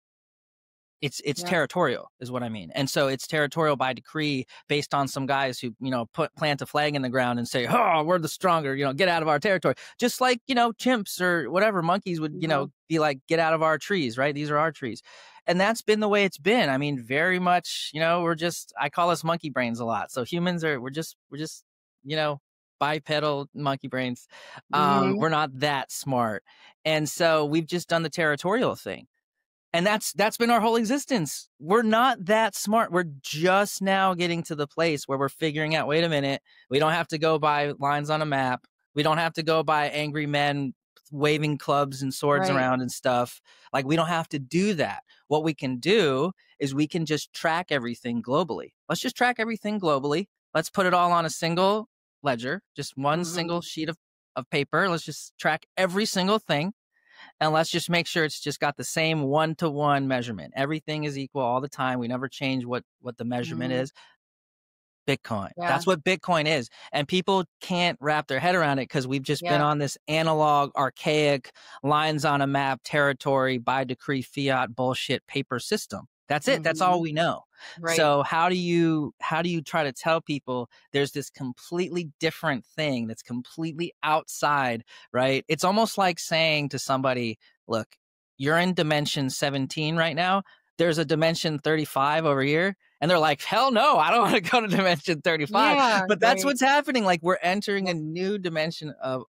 It's Yeah. territorial is what I mean. And so it's territorial by decree, based on some guys who, plant a flag in the ground and say, "Oh, we're the stronger, get out of our territory." Just like, chimps or whatever, monkeys would, Mhm. be like, "Get out of our trees," right? These are our trees. And that's been the way it's been. I mean, very much, I call us monkey brains a lot. So humans we're just, you know, bipedal monkey brains. Mhm. We're not that smart. And so we've just done the territorial thing. And that's been our whole existence. We're not that smart. We're just now getting to the place where we're figuring out, wait a minute, we don't have to go by lines on a map. We don't have to go by angry men waving clubs and swords Right. around and stuff. Like, we don't have to do that. What we can do is we can just track everything globally. Let's just track everything globally. Let's put it all on a single ledger, just one Mhm. single sheet of paper. Let's just track every single thing. And let's just make sure it's just got the same one-to-one measurement. Everything is equal all the time. We never change what the measurement Mhm. is. Bitcoin. Yeah. That's what Bitcoin is. And people can't wrap their head around it, because we've just been Yeah. on this analog, archaic, lines on a map, territory by decree, fiat bullshit paper system. That's it. That's all Mhm. we know. Right. So how do you try to tell people there's this completely different thing that's completely outside, right? It's almost like saying to somebody, look, you're in dimension 17 right now. There's a dimension 35 over here. And they're like, hell no, I don't want to go to dimension 35. Yeah, But that's right. what's happening. Like, we're entering Yeah. a new dimension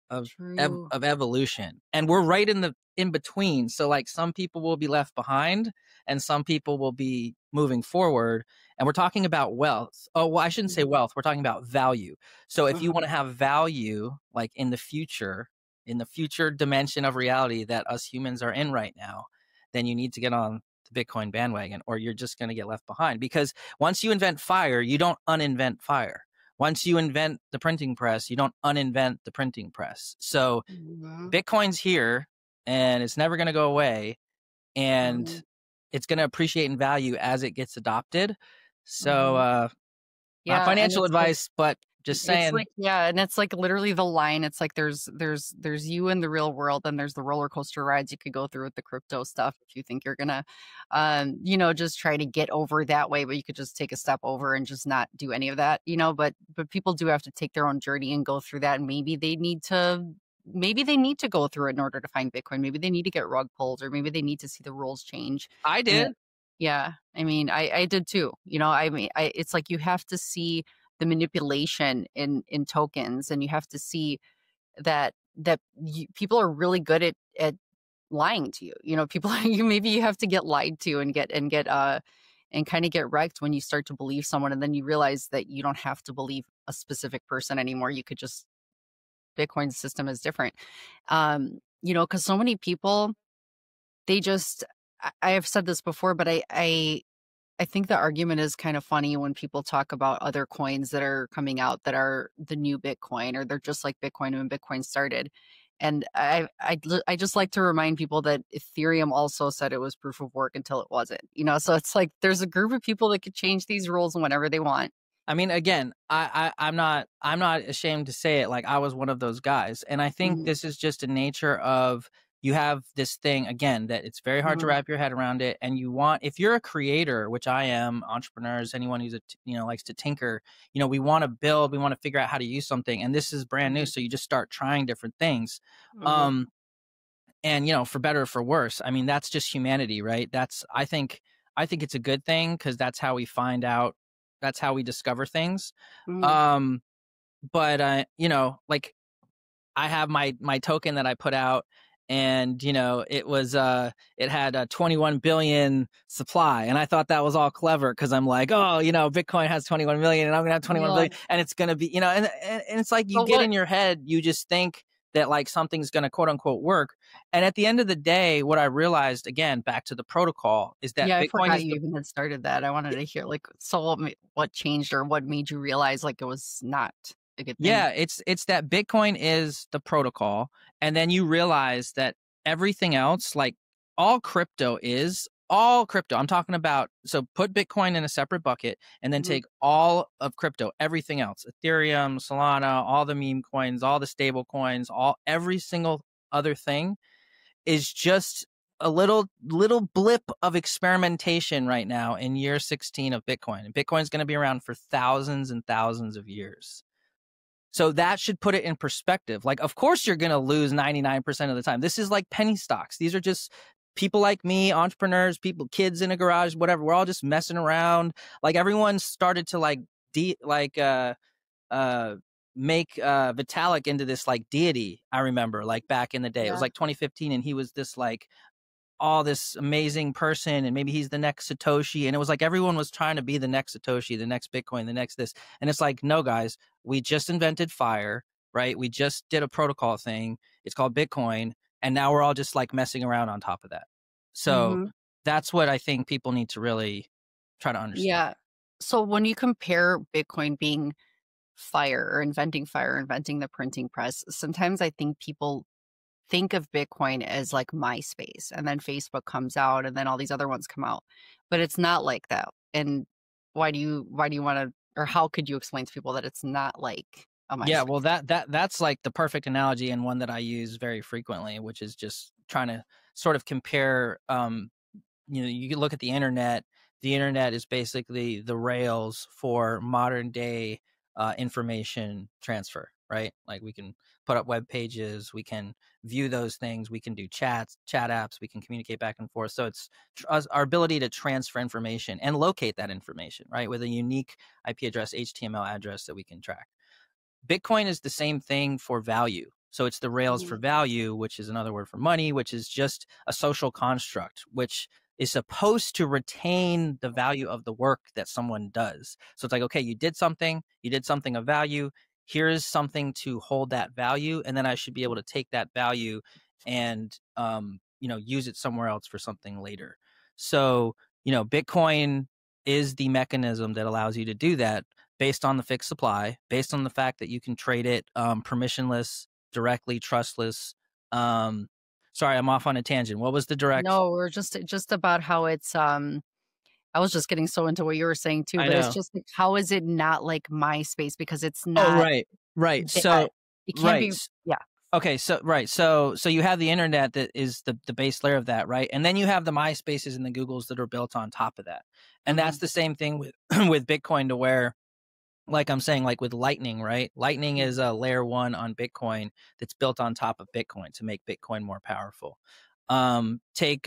True. of evolution. And we're right in between. So, like, some people will be left behind and some people will be moving forward. And we're talking about wealth. Oh, well, I shouldn't say Mhm. wealth. We're talking about value. So if you Mhm. want to have value, like in the future dimension of reality that us humans are in right now, then you need to get on the Bitcoin bandwagon, or you're just going to get left behind. Because once you invent fire, you don't uninvent fire. Once you invent the printing press, you don't uninvent the printing press. So Mhm. Bitcoin's here, and it's never going to go away, and Mhm. it's going to appreciate in value as it gets adopted. So Mhm. not Yeah, and financial advice, but just it's saying. like yeah, and it's like literally the line. It's like there's you in the real world, and there's the roller coaster rides you could go through with the crypto stuff if you think you're gonna, just try to get over that way, but you could just take a step over and just not do any of that, But people do have to take their own journey and go through that, and maybe they need to go through it in order to find Bitcoin. Maybe they need to get rug pulled, or maybe they need to see the rules change. I And did. yeah, I mean, I did too. I mean, it's like you have to see the manipulation in tokens, and you have to see that people are really good at lying to you. People you have to get lied to and kind of get wrecked when you start to believe someone, and then you realize that you don't have to believe a specific person anymore. You could just Bitcoin system is different. Because so many people they just I have said this before, but I think the argument is kind of funny when people talk about other coins that are coming out that are the new Bitcoin, or they're just like Bitcoin when Bitcoin started. And I just like to remind people that Ethereum also said it was proof of work until it wasn't. So it's like there's a group of people that could change these rules whenever they want. I mean, again, I'm not ashamed to say it. Like, I was one of those guys, and I think Mhm, this is just a nature of, you have this thing again that it's very hard to mhm, wrap your head around it, and if you're a creator, which I am, entrepreneurs, anyone who's likes to tinker, we want to build, we want to figure out how to use something, and this is brand new, mhm, so you just start trying different things. mhm, Um, and for better or for worse, I mean, that's just humanity, right? I think it's a good thing, because that's how we find out, that's how we discover things. mhm, But like, I have my token that I put out, and it had a 21 billion supply, and I thought that was all clever because I'm like, oh, Bitcoin has 21 million and I'm gonna have 21 Yeah. billion, and it's gonna be, and it's like you But get what in your head, you just think that like something's gonna quote unquote work, and at the end of the day, what I realized, again, back to the protocol, is that Yeah, I Bitcoin forgot is you the even had started that. I wanted to hear, like, so what changed or what made you realize, like, it was not a good thing? Yeah, it's that Bitcoin is the protocol, and then you realize that everything else, like all crypto. I'm talking about, so put Bitcoin in a separate bucket and then Mhm. take all of crypto, everything else, Ethereum, Solana, all the meme coins, all the stable coins, every single other thing is just a little blip of experimentation right now in year 16 of Bitcoin. And Bitcoin's going to be around for thousands and thousands of years. So that should put it in perspective. Like, of course, you're going to lose 99% of the time. This is like penny stocks. These are just people like me, entrepreneurs, people, kids in a garage, whatever. We're all just messing around. Like, everyone started to uh, make Vitalik into this like deity. I remember, like, back in the day. It was Yeah. like 2015, and he was this like all this amazing person, and maybe he's the next Satoshi. And it was like everyone was trying to be the next Satoshi, the next Bitcoin, the next this. And it's like, no, guys, we just invented fire, right? We just did a protocol thing. It's called Bitcoin. And now we're all just like messing around on top of that. So Mhm. that's what I think people need to really try to understand. Yeah. So when you compare Bitcoin being fire, inventing the printing press, sometimes I think people think of Bitcoin as like MySpace, and then Facebook comes out, and then all these other ones come out. But it's not like that. And why do you want to, or how could you explain to people that it's not like a Yeah, well, MySpace? that's like the perfect analogy, and one that I use very frequently, which is just trying to sort of compare. You can look at the internet. The internet is basically the rails for modern day information transfer, right? Like, we can put up web pages, we can view those things, we can do chat apps, we can communicate back and forth. So it's our ability to transfer information and locate that information, right, with a unique IP address, HTML address that we can track. Bitcoin is the same thing for value. So it's the rails for Mhm. value, which is another word for money, which is just a social construct, which is supposed to retain the value of the work that someone does. So it's like, okay, you did something of value. Here is something to hold that value. And then I should be able to take that value and, use it somewhere else for something later. So, Bitcoin is the mechanism that allows you to do that, based on the fixed supply, based on the fact that you can trade it permissionless, directly, trustless. Sorry, I'm off on a tangent. What was the direct? No, we're just about how it's I was just getting so into what you were saying too, I but it's know. just like, how is it not like MySpace? Because it's Oh, not right, right. the it can't Right. be. Yeah. Okay, so you have the internet that is the base layer of that, right? And then you have the MySpaces and the Googles that are built on top of that. And that's Mhm. the same thing with with Bitcoin, to where, like I'm saying, like with Lightning, right? Lightning Mhm. is a layer one on Bitcoin that's built on top of Bitcoin to make Bitcoin more powerful. Take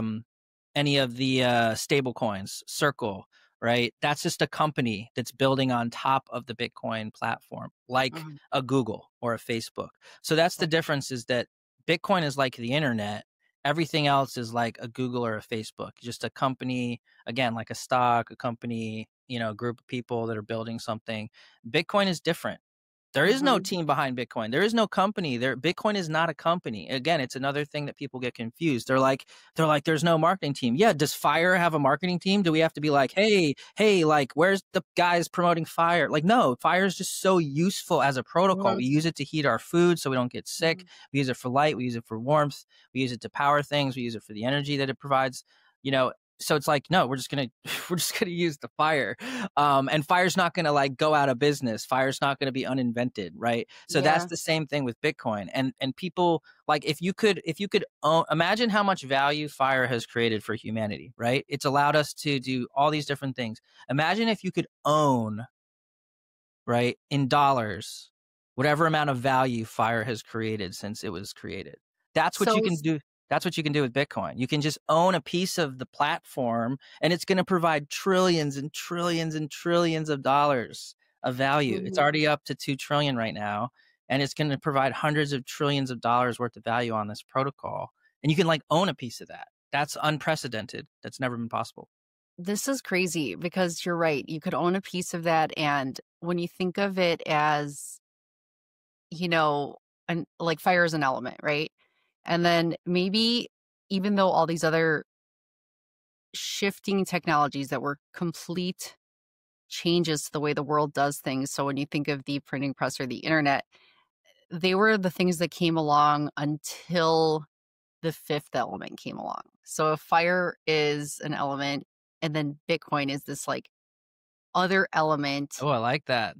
any of the stable coins, Circle, right? That's just a company that's building on top of the Bitcoin platform, like Mhm. a Google or a Facebook. So that's the Okay. difference, is that Bitcoin is like the internet. Everything else is like a Google or a Facebook, just a company, again, like a stock, a company, a group of people that are building something. Bitcoin is different. There is no Mhm. team behind Bitcoin. There is no company. Bitcoin is not a company. Again, it's another thing that people get confused. They're like, there's no marketing team. Yeah, does Fire have a marketing team? Do we have to be like, hey, like, where's the guys promoting Fire? Like, no, Fire is just so useful as a protocol. Mhm. We use it to heat our food so we don't get sick. Mhm. We use it for light. We use it for warmth. We use it to power things. We use it for the energy that it provides. You know, so it's like, no, we're just gonna we're just gonna use the Fire, and Fire's not gonna like go out of business. Fire's not gonna be uninvented, right? So that's Yeah. the same thing with Bitcoin. And people, like, if you could imagine how much value Fire has created for humanity, right? It's allowed us to do all these different things. Imagine if you could own, right, in dollars, whatever amount of value Fire has created since it was created. That's what you So can do. That's what you can do with Bitcoin. You can just own a piece of the platform, and it's going to provide trillions and trillions and trillions of dollars of value. It's Mhm. already up to 2 trillion right now. and it's going to provide hundreds of trillions of dollars worth of value on this protocol. And you can like own a piece of that. That's unprecedented. That's never been possible. This is crazy because you're right. You could own a piece of that. And when you think of it as, you know, and like fire is an element, right? And then maybe even though all these other shifting technologies that were complete changes to the way the world does things. So when you think of the printing press or the internet, they were the things that came along until the fifth element came along. So if fire is an element and then Bitcoin is this like other element, Oh, I like that.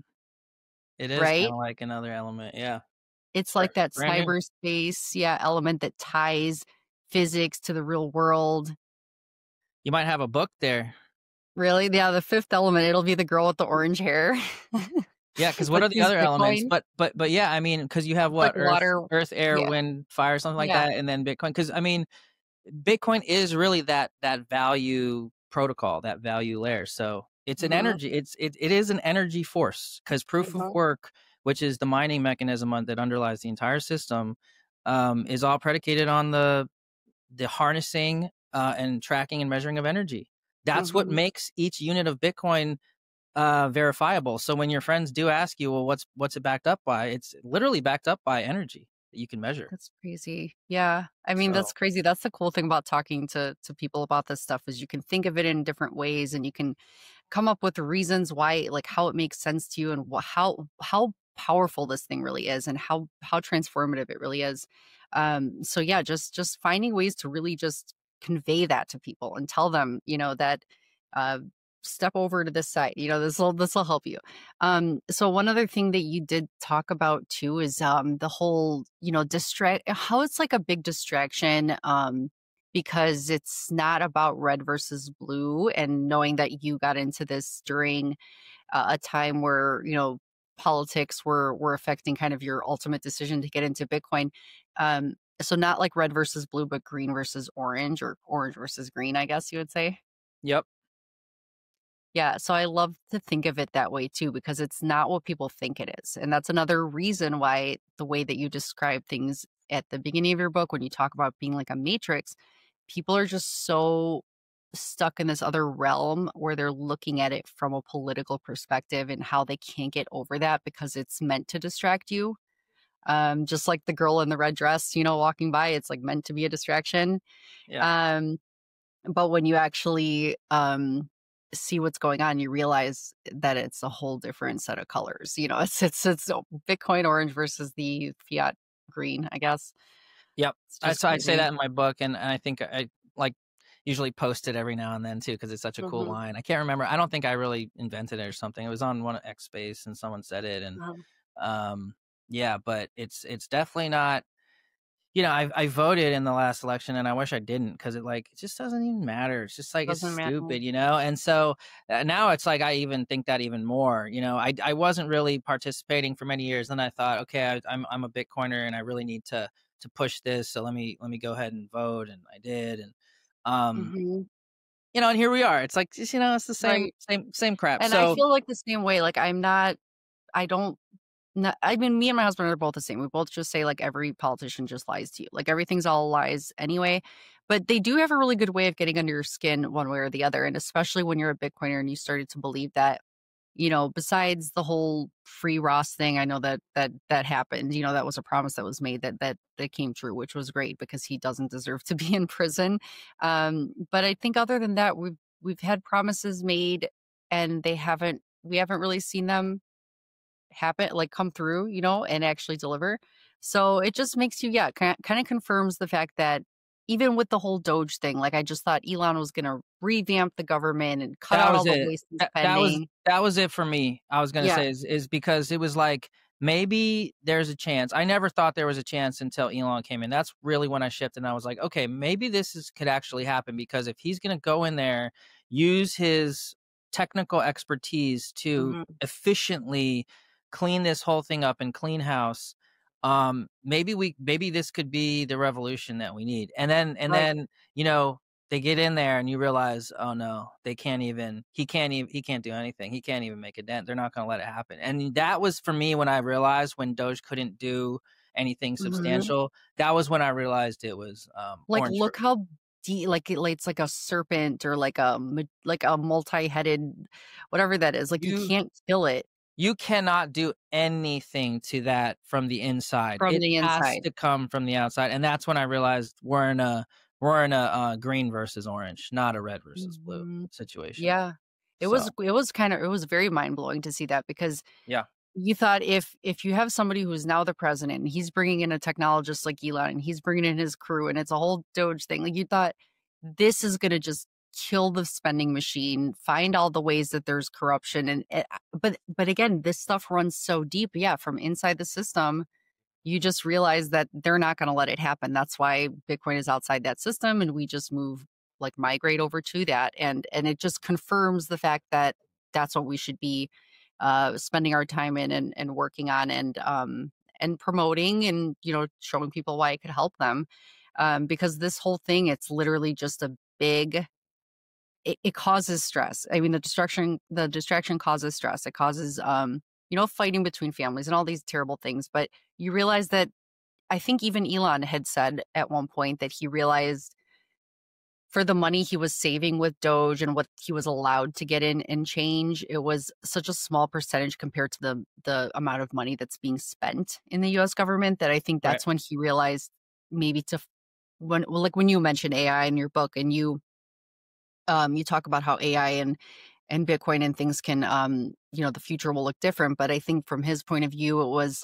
It is kind right? of like another element. Yeah. It's like that Brand new. cyberspace, yeah, element that ties physics to the real world. You might have a book there. Really? Yeah, the fifth element, it'll be the girl with the orange hair. Yeah, because what But are the she's other elements? Bitcoin. But yeah, I mean, because you have It's like what water. Earth, air, Yeah. wind, fire, something like Yeah. that, and then Bitcoin. Because I mean, Bitcoin is really that value protocol, that value layer. So it's an Mhm. energy. It is an energy force because proof of Mhm. work, which is the mining mechanism that underlies the entire system, is all predicated on the harnessing and tracking and measuring of energy. That's what Mhm. makes each unit of Bitcoin verifiable. So when your friends do ask you, well, what's it backed up by? It's literally backed up by energy that you can measure. That's crazy. Yeah. I mean, that's So crazy. That's the cool thing about talking to people about this stuff is you can think of it in different ways and you can come up with reasons why like how it makes sense to you and how powerful this thing really is and how transformative it really is. So yeah, just finding ways to really just convey that to people and tell them, that uh step over to this side, this will help you. So one other thing that you did talk about too is the whole, distract how it's like a big distraction because it's not about red versus blue, and knowing that you got into this during a time where, politics were affecting kind of your ultimate decision to get into Bitcoin. So not like red versus blue, but green versus orange, or orange versus green, I guess you would say. yep, Yeah, so I love to think of it that way too, because it's not what people think it is. And that's another reason why the way that you describe things at the beginning of your book, when you talk about being like a matrix, people are just so stuck in this other realm where they're looking at it from a political perspective and how they can't get over that because it's meant to distract you. Just like the girl in the red dress, walking by, it's like meant to be a distraction. yeah. Um, but when you actually see what's going on, you realize that it's a whole different set of colors. It's Bitcoin orange versus the fiat green, I guess. Yep. It's just So I say crazy. that in my book, and I think I like usually post it every now and then too because it's such a cool Mhm. line. I can't remember. I don't think I really invented it or something. It was on one of X Space, and someone said it, and Um, um, yeah. But it's definitely not. I voted in the last election, and I wish I didn't because it just doesn't even matter. It's just like it's doesn't matter. stupid, And so now it's like I even think that even more. I wasn't really participating for many years. Then I thought, okay, I'm a Bitcoiner, and I really need to push this. So let me go ahead and vote, and I did, and um, Mhm. and here we are. It's like just, it's the same Right. same crap. And I So feel like the same way. Like I don't. No, I mean, me and my husband are both the same. We both just say like every politician just lies to you. Like everything's all lies anyway. But they do have a really good way of getting under your skin one way or the other. And especially when you're a Bitcoiner and you started to believe that, besides the whole free Ross thing, I know that happened. That was a promise that was made that came true, which was great because he doesn't deserve to be in prison. But I think other than that, we've had promises made and we haven't really seen them happen, like come through, and actually deliver. So it just makes you, yeah, kind of confirms the fact that even with the whole Doge thing, like I just thought Elon was going to revamp the government and cut that out was all the it. wasteful That was spending. that was it for me. I was gonna Yeah. say is because it was like maybe there's a chance. I never thought there was a chance until Elon came in. That's really when I shifted and I was like, okay, maybe could actually happen because if he's gonna go in there, use his technical expertise to Hmm. efficiently clean this whole thing up and clean house, maybe this could be the revolution that we need. And then Right. you know they get in there and you realize, oh no, he can't do anything. He can't even make a dent. They're not going to let it happen. And that was for me when I realized when Doge couldn't do anything Mhm. substantial. That was when I realized it was Like, Orange. look how it's like a serpent or like like a multi-headed whatever that is, like, you You can't kill it you cannot do anything to that from the inside. from It the has inside. to come from the outside, and that's when I realized we're in a green versus orange, not a red versus blue Mhm. situation. Yeah. So It was very mind-blowing to see that because yeah. you thought if you have somebody who's now the president and he's bringing in a technologist like Elon and he's bringing in his crew and it's a whole Doge thing, like, you thought this is gonna just kill the spending machine, find all the ways that there's corruption but again, this stuff runs so deep, yeah, from inside the system, you just realize that they're not gonna let it happen. That's why Bitcoin is outside that system and we just migrate over to that, and it just confirms the fact that that's what we should be, spending our time in and working on and promoting and, showing people why it could help them. Because this whole thing, it's literally just a big it causes stress. I mean, the distraction causes stress. It causes, fighting between families and all these terrible things, but you realize that I think even Elon had said at one point that he realized for the money he was saving with Doge and what he was allowed to get in and change, it was such a small percentage compared to the amount of money that's being spent in the US government that I think Right. that's when he realized maybe to when well, like when you mention AI in your book and you talk about how AI and Bitcoin and things can the future will look different, but I think from his point of view it was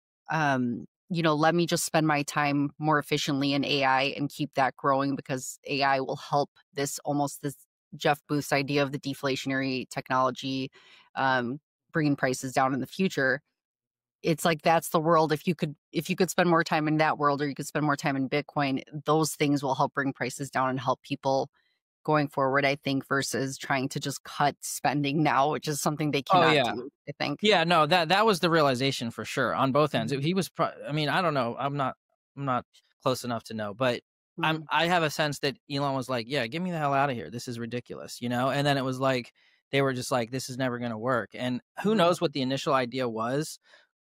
let me just spend my time more efficiently in AI and keep that growing because AI will help this Jeff Booth's idea of the deflationary technology, um, bringing prices down in the future. It's like that's the world. If you could spend more time in that world, or you could spend more time in Bitcoin, those things will help bring prices down and help people going forward. I think versus trying to just cut spending now, which is something they Oh cannot yeah. do. I think. Yeah, no, that was the realization for sure on both ends. Mhm. He was I mean, I don't know. I'm not close enough to know, but Mhm. I have a sense that Elon was like, "Yeah, get me the hell out of here. This is ridiculous," you know? And then it was like they were just like, "This is never going to work." And who Mhm. knows what the initial idea was,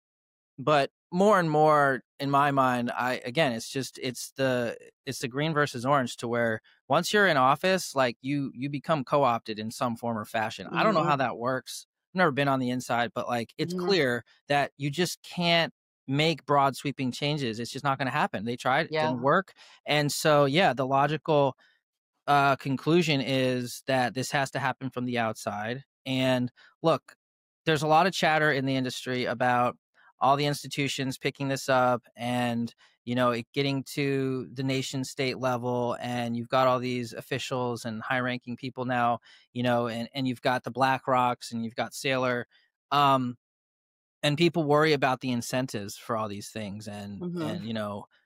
but more and more in my mind, I again, it's the green versus orange to where once you're in office, like you become co-opted in some form or fashion. I don't know how Mhm. that works. I've never been on the inside, but like it's Mhm. clear that you just can't make broad sweeping changes. It's just not going to happen. They tried, it didn't Yeah. work. And so yeah, the logical conclusion is that this has to happen from the outside. And look, there's a lot of chatter in the industry about all the institutions picking this up and it getting to the nation state level, and you've got all these officials and high ranking people now, and you've got the Black Rocks and you've got Saylor, um and people worry about the incentives for all these things, and Mhm. and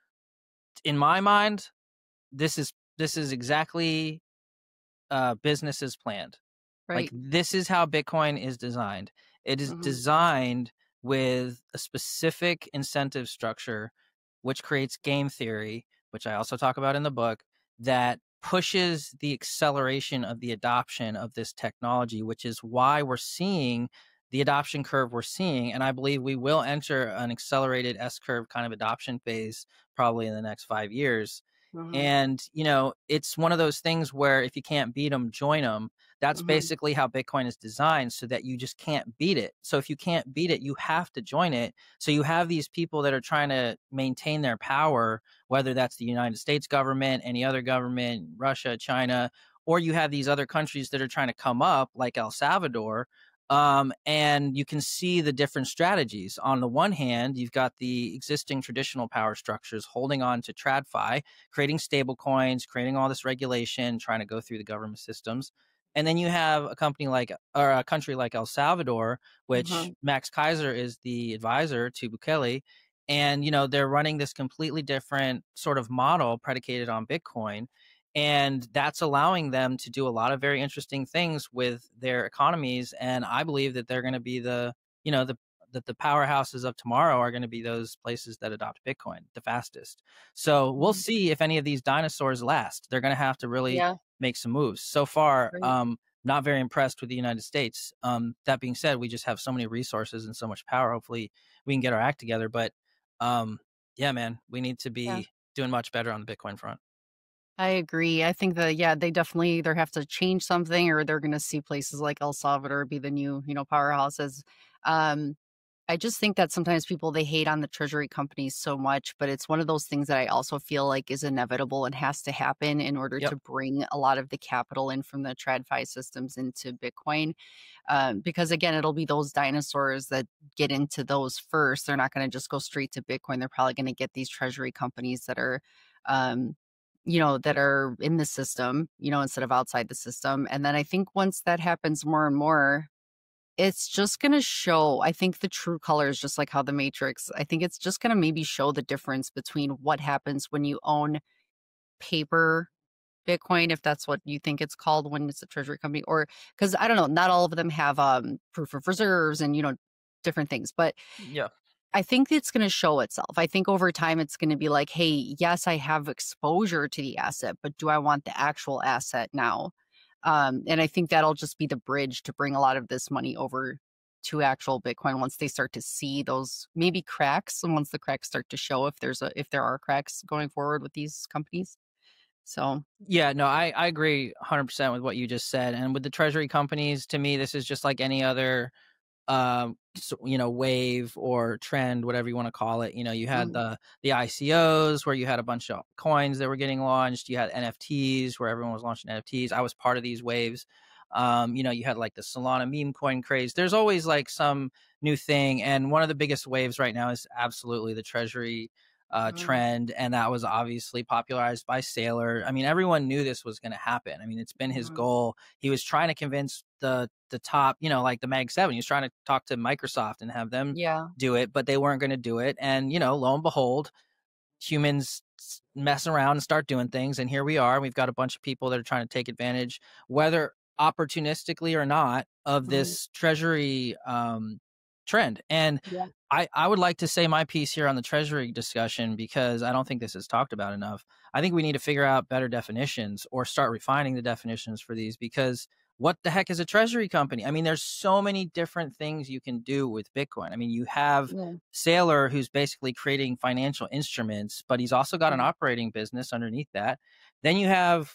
in my mind, this is exactly business is planned. Like, Right. this is how Bitcoin is designed. It is Mhm. designed with a specific incentive structure, which creates game theory, which I also talk about in the book, that pushes the acceleration of the adoption of this technology, which is why we're seeing the adoption curve we're seeing. And I believe we will enter an accelerated S curve kind of adoption phase probably in the next 5 years. Mhm. And, it's one of those things where if you can't beat them, join them. That's Mhm. basically how Bitcoin is designed, so that you just can't beat it. So if you can't beat it, you have to join it. So you have these people that are trying to maintain their power, whether that's the United States government, any other government, Russia, China, or you have these other countries that are trying to come up, like El Salvador. And you can see the different strategies. On the one hand, you've got the existing traditional power structures holding on to TradFi, creating stable coins, creating all this regulation, trying to go through the government systems. And then you have a country like El Salvador, which Mhm. Max Kaiser is the advisor to Bukele. And, they're running this completely different sort of model predicated on Bitcoin. And that's allowing them to do a lot of very interesting things with their economies. And I believe that they're going to be the that the powerhouses of tomorrow are going to be those places that adopt Bitcoin the fastest. So we'll Mhm. see if any of these dinosaurs last. They're going to have to really Yeah, make some moves. So far, right. not very impressed with the United States. That being said, we just have so many resources and so much power. Hopefully, we can get our act together. But yeah, man, we need to Yeah. be doing much better on the Bitcoin front. I agree. I think that, yeah, they definitely either have to change something or they're going to see places like El Salvador be the new, powerhouses. Um, I just think that sometimes people they hate on the treasury companies so much, but it's one of those things that I also feel like is inevitable and has to happen in order Yep. to bring a lot of the capital in from the TradFi systems into Bitcoin. Because again, it'll be those dinosaurs that get into those first. They're not going to just go straight to Bitcoin. They're probably going to get these treasury companies that are, um, that are in the system, instead of outside the system. And then I think once that happens more and more, it's just gonna show, I think, the true colors, just like how the Matrix, I think it's just gonna maybe show the difference between what happens when you own paper Bitcoin, if that's what you think it's called when it's a treasury company, or because I don't know, not all of them have proof of reserves and different things. But Yeah. I think it's gonna show itself. I think over time it's gonna be like, hey, yes, I have exposure to the asset, but do I want the actual asset now? And I think that'll just be the bridge to bring a lot of this money over to actual Bitcoin once they start to see those maybe cracks, and once the cracks start to show, if there are cracks going forward with these companies. So Yeah, no, I agree 100% with what you just said. And with the treasury companies, to me, this is just like any other wave or trend, whatever you want to call it. You had mhm, the ICOs where you had a bunch of coins that were getting launched. You had NFTs where everyone was launching NFTs. I was part of these waves. You had like the Solana meme coin craze. There's always like some new thing, and one of the biggest waves right now is absolutely the treasury mhm, trend, and that was obviously popularized by Saylor. I mean, everyone knew this was going to happen. I mean, it's been his mhm. goal. He was trying to convince the top, like the Mag 7. He was trying to talk to Microsoft and have them Yeah. do it, but they weren't going to do it. And lo and behold, humans mess around and start doing things, and here we are. We've got a bunch of people that are trying to take advantage, whether opportunistically or not, of Mhm. this treasury trend. And Yeah. I would like to say my piece here on the treasury discussion, because I don't think this is talked about enough. I think we need to figure out better definitions or start refining the definitions for these, because what the heck is a treasury company? I mean, there's so many different things you can do with Bitcoin. I mean, you have Yeah. Saylor, who's basically creating financial instruments, but he's also got an Mhm. operating business underneath that. Then you have,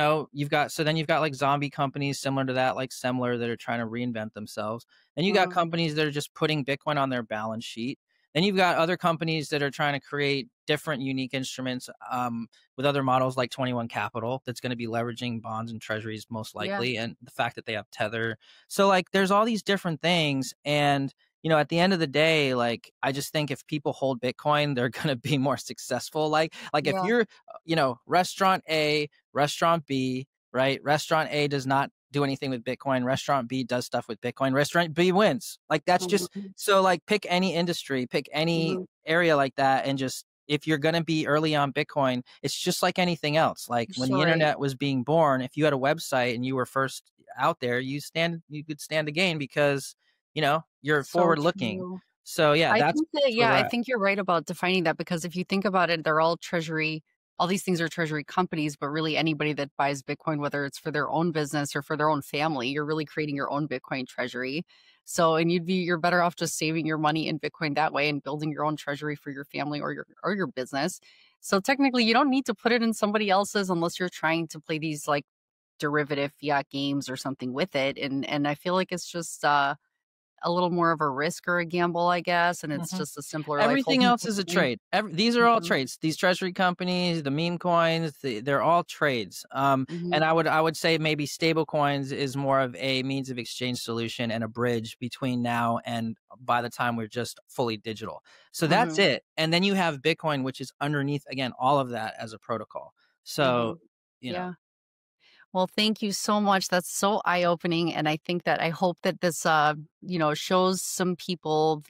you've got like zombie companies similar to that, like Semler, that are trying to reinvent themselves. Then you got Mhm. companies that are just putting Bitcoin on their balance sheet. Then you've got other companies that are trying to create different unique instruments with other models like 21 Capital, that's going to be leveraging bonds and treasuries most Yeah. likely, and the fact that they have Tether. So like there's all these different things, and at the end of the day, like I just think if people hold Bitcoin, they're going to be more successful. Like if Yeah. you're restaurant A, restaurant B, right? Restaurant A does not do anything with Bitcoin. Restaurant B does stuff with Bitcoin. Restaurant B wins. Like that's just Mhm. so like pick any industry, pick any Mhm. area like that, and just if you're going to be early on Bitcoin, it's just like anything else. Like when So the right. internet was being born, if you had a website and you were first out there, you could stand to gain because, you're So forward looking. true. So yeah, I that's think that, where yeah, we're I at. think you're right about defining that because if you think about it, they're all treasury, all these things are treasury companies, but really anybody that buys Bitcoin, whether it's for their own business or for their own family, you're really creating your own Bitcoin treasury. So, and you're better off just saving your money in Bitcoin that way and building your own treasury for your family or your business. So technically you don't need to put it in somebody else's unless you're trying to play these like derivative fiat games or something with it. And I feel like it's just a little more of a risk or a gamble, I guess, and it's Mhm. just a simpler life Everything holding else is a Bitcoin. trade. These are all Mhm, trades. These treasury companies, the meme coins, they're all trades. And mhm, I would say maybe stable coins is more of a means of exchange solution and a bridge between now and by the time we're just fully digital. So that's mhm, it. And then you have Bitcoin, which is underneath again all of that as a protocol. So, mhm. you know, Yeah. Well, thank you so much. That's so eye-opening, and I think that I hope that this, shows some people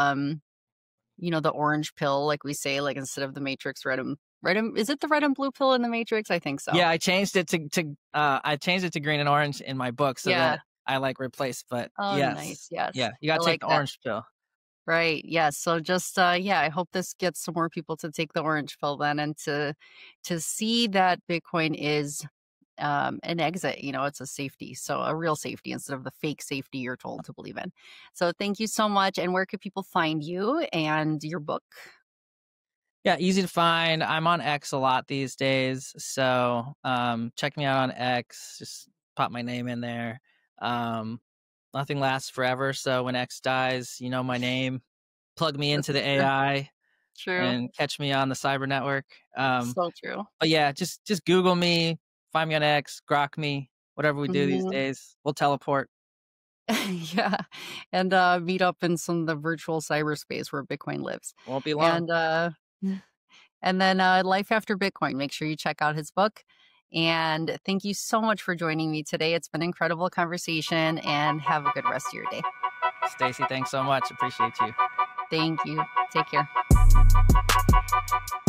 the orange pill, like we say, like instead of the Matrix, red and is it the red and blue pill in the Matrix? I think so. yeah, I changed it to green and orange in my book so Yeah. that I like replace. But Oh, nice. yes, Yes. yeah, you I got to take like the that. orange pill. Right. Yes. So just yeah, I hope this gets some more people to take the orange pill then, and to see that Bitcoin is an exit, it's a safety. So a real safety instead of the fake safety you're told to believe in. So thank you so much. And where could people find you and your book? Yeah, easy to find. I'm on X a lot these days, so check me out on X. Just pop my name in there. Um, Nothing lasts forever, so when X dies, you know my name. Plug me This into is the true. AI True. and catch me on the cyber network. So true. But yeah, just Google me, find me on X, grok me, whatever we do these Mhm. days. We'll teleport. Yeah. And meet up in some of the virtual cyberspace where Bitcoin lives. Won't be long. And and then Life After Bitcoin. Make sure you check out his book. And thank you so much for joining me today. It's been an incredible conversation, and have a good rest of your day. Stacy, thanks so much. Appreciate you. Thank you. Take care.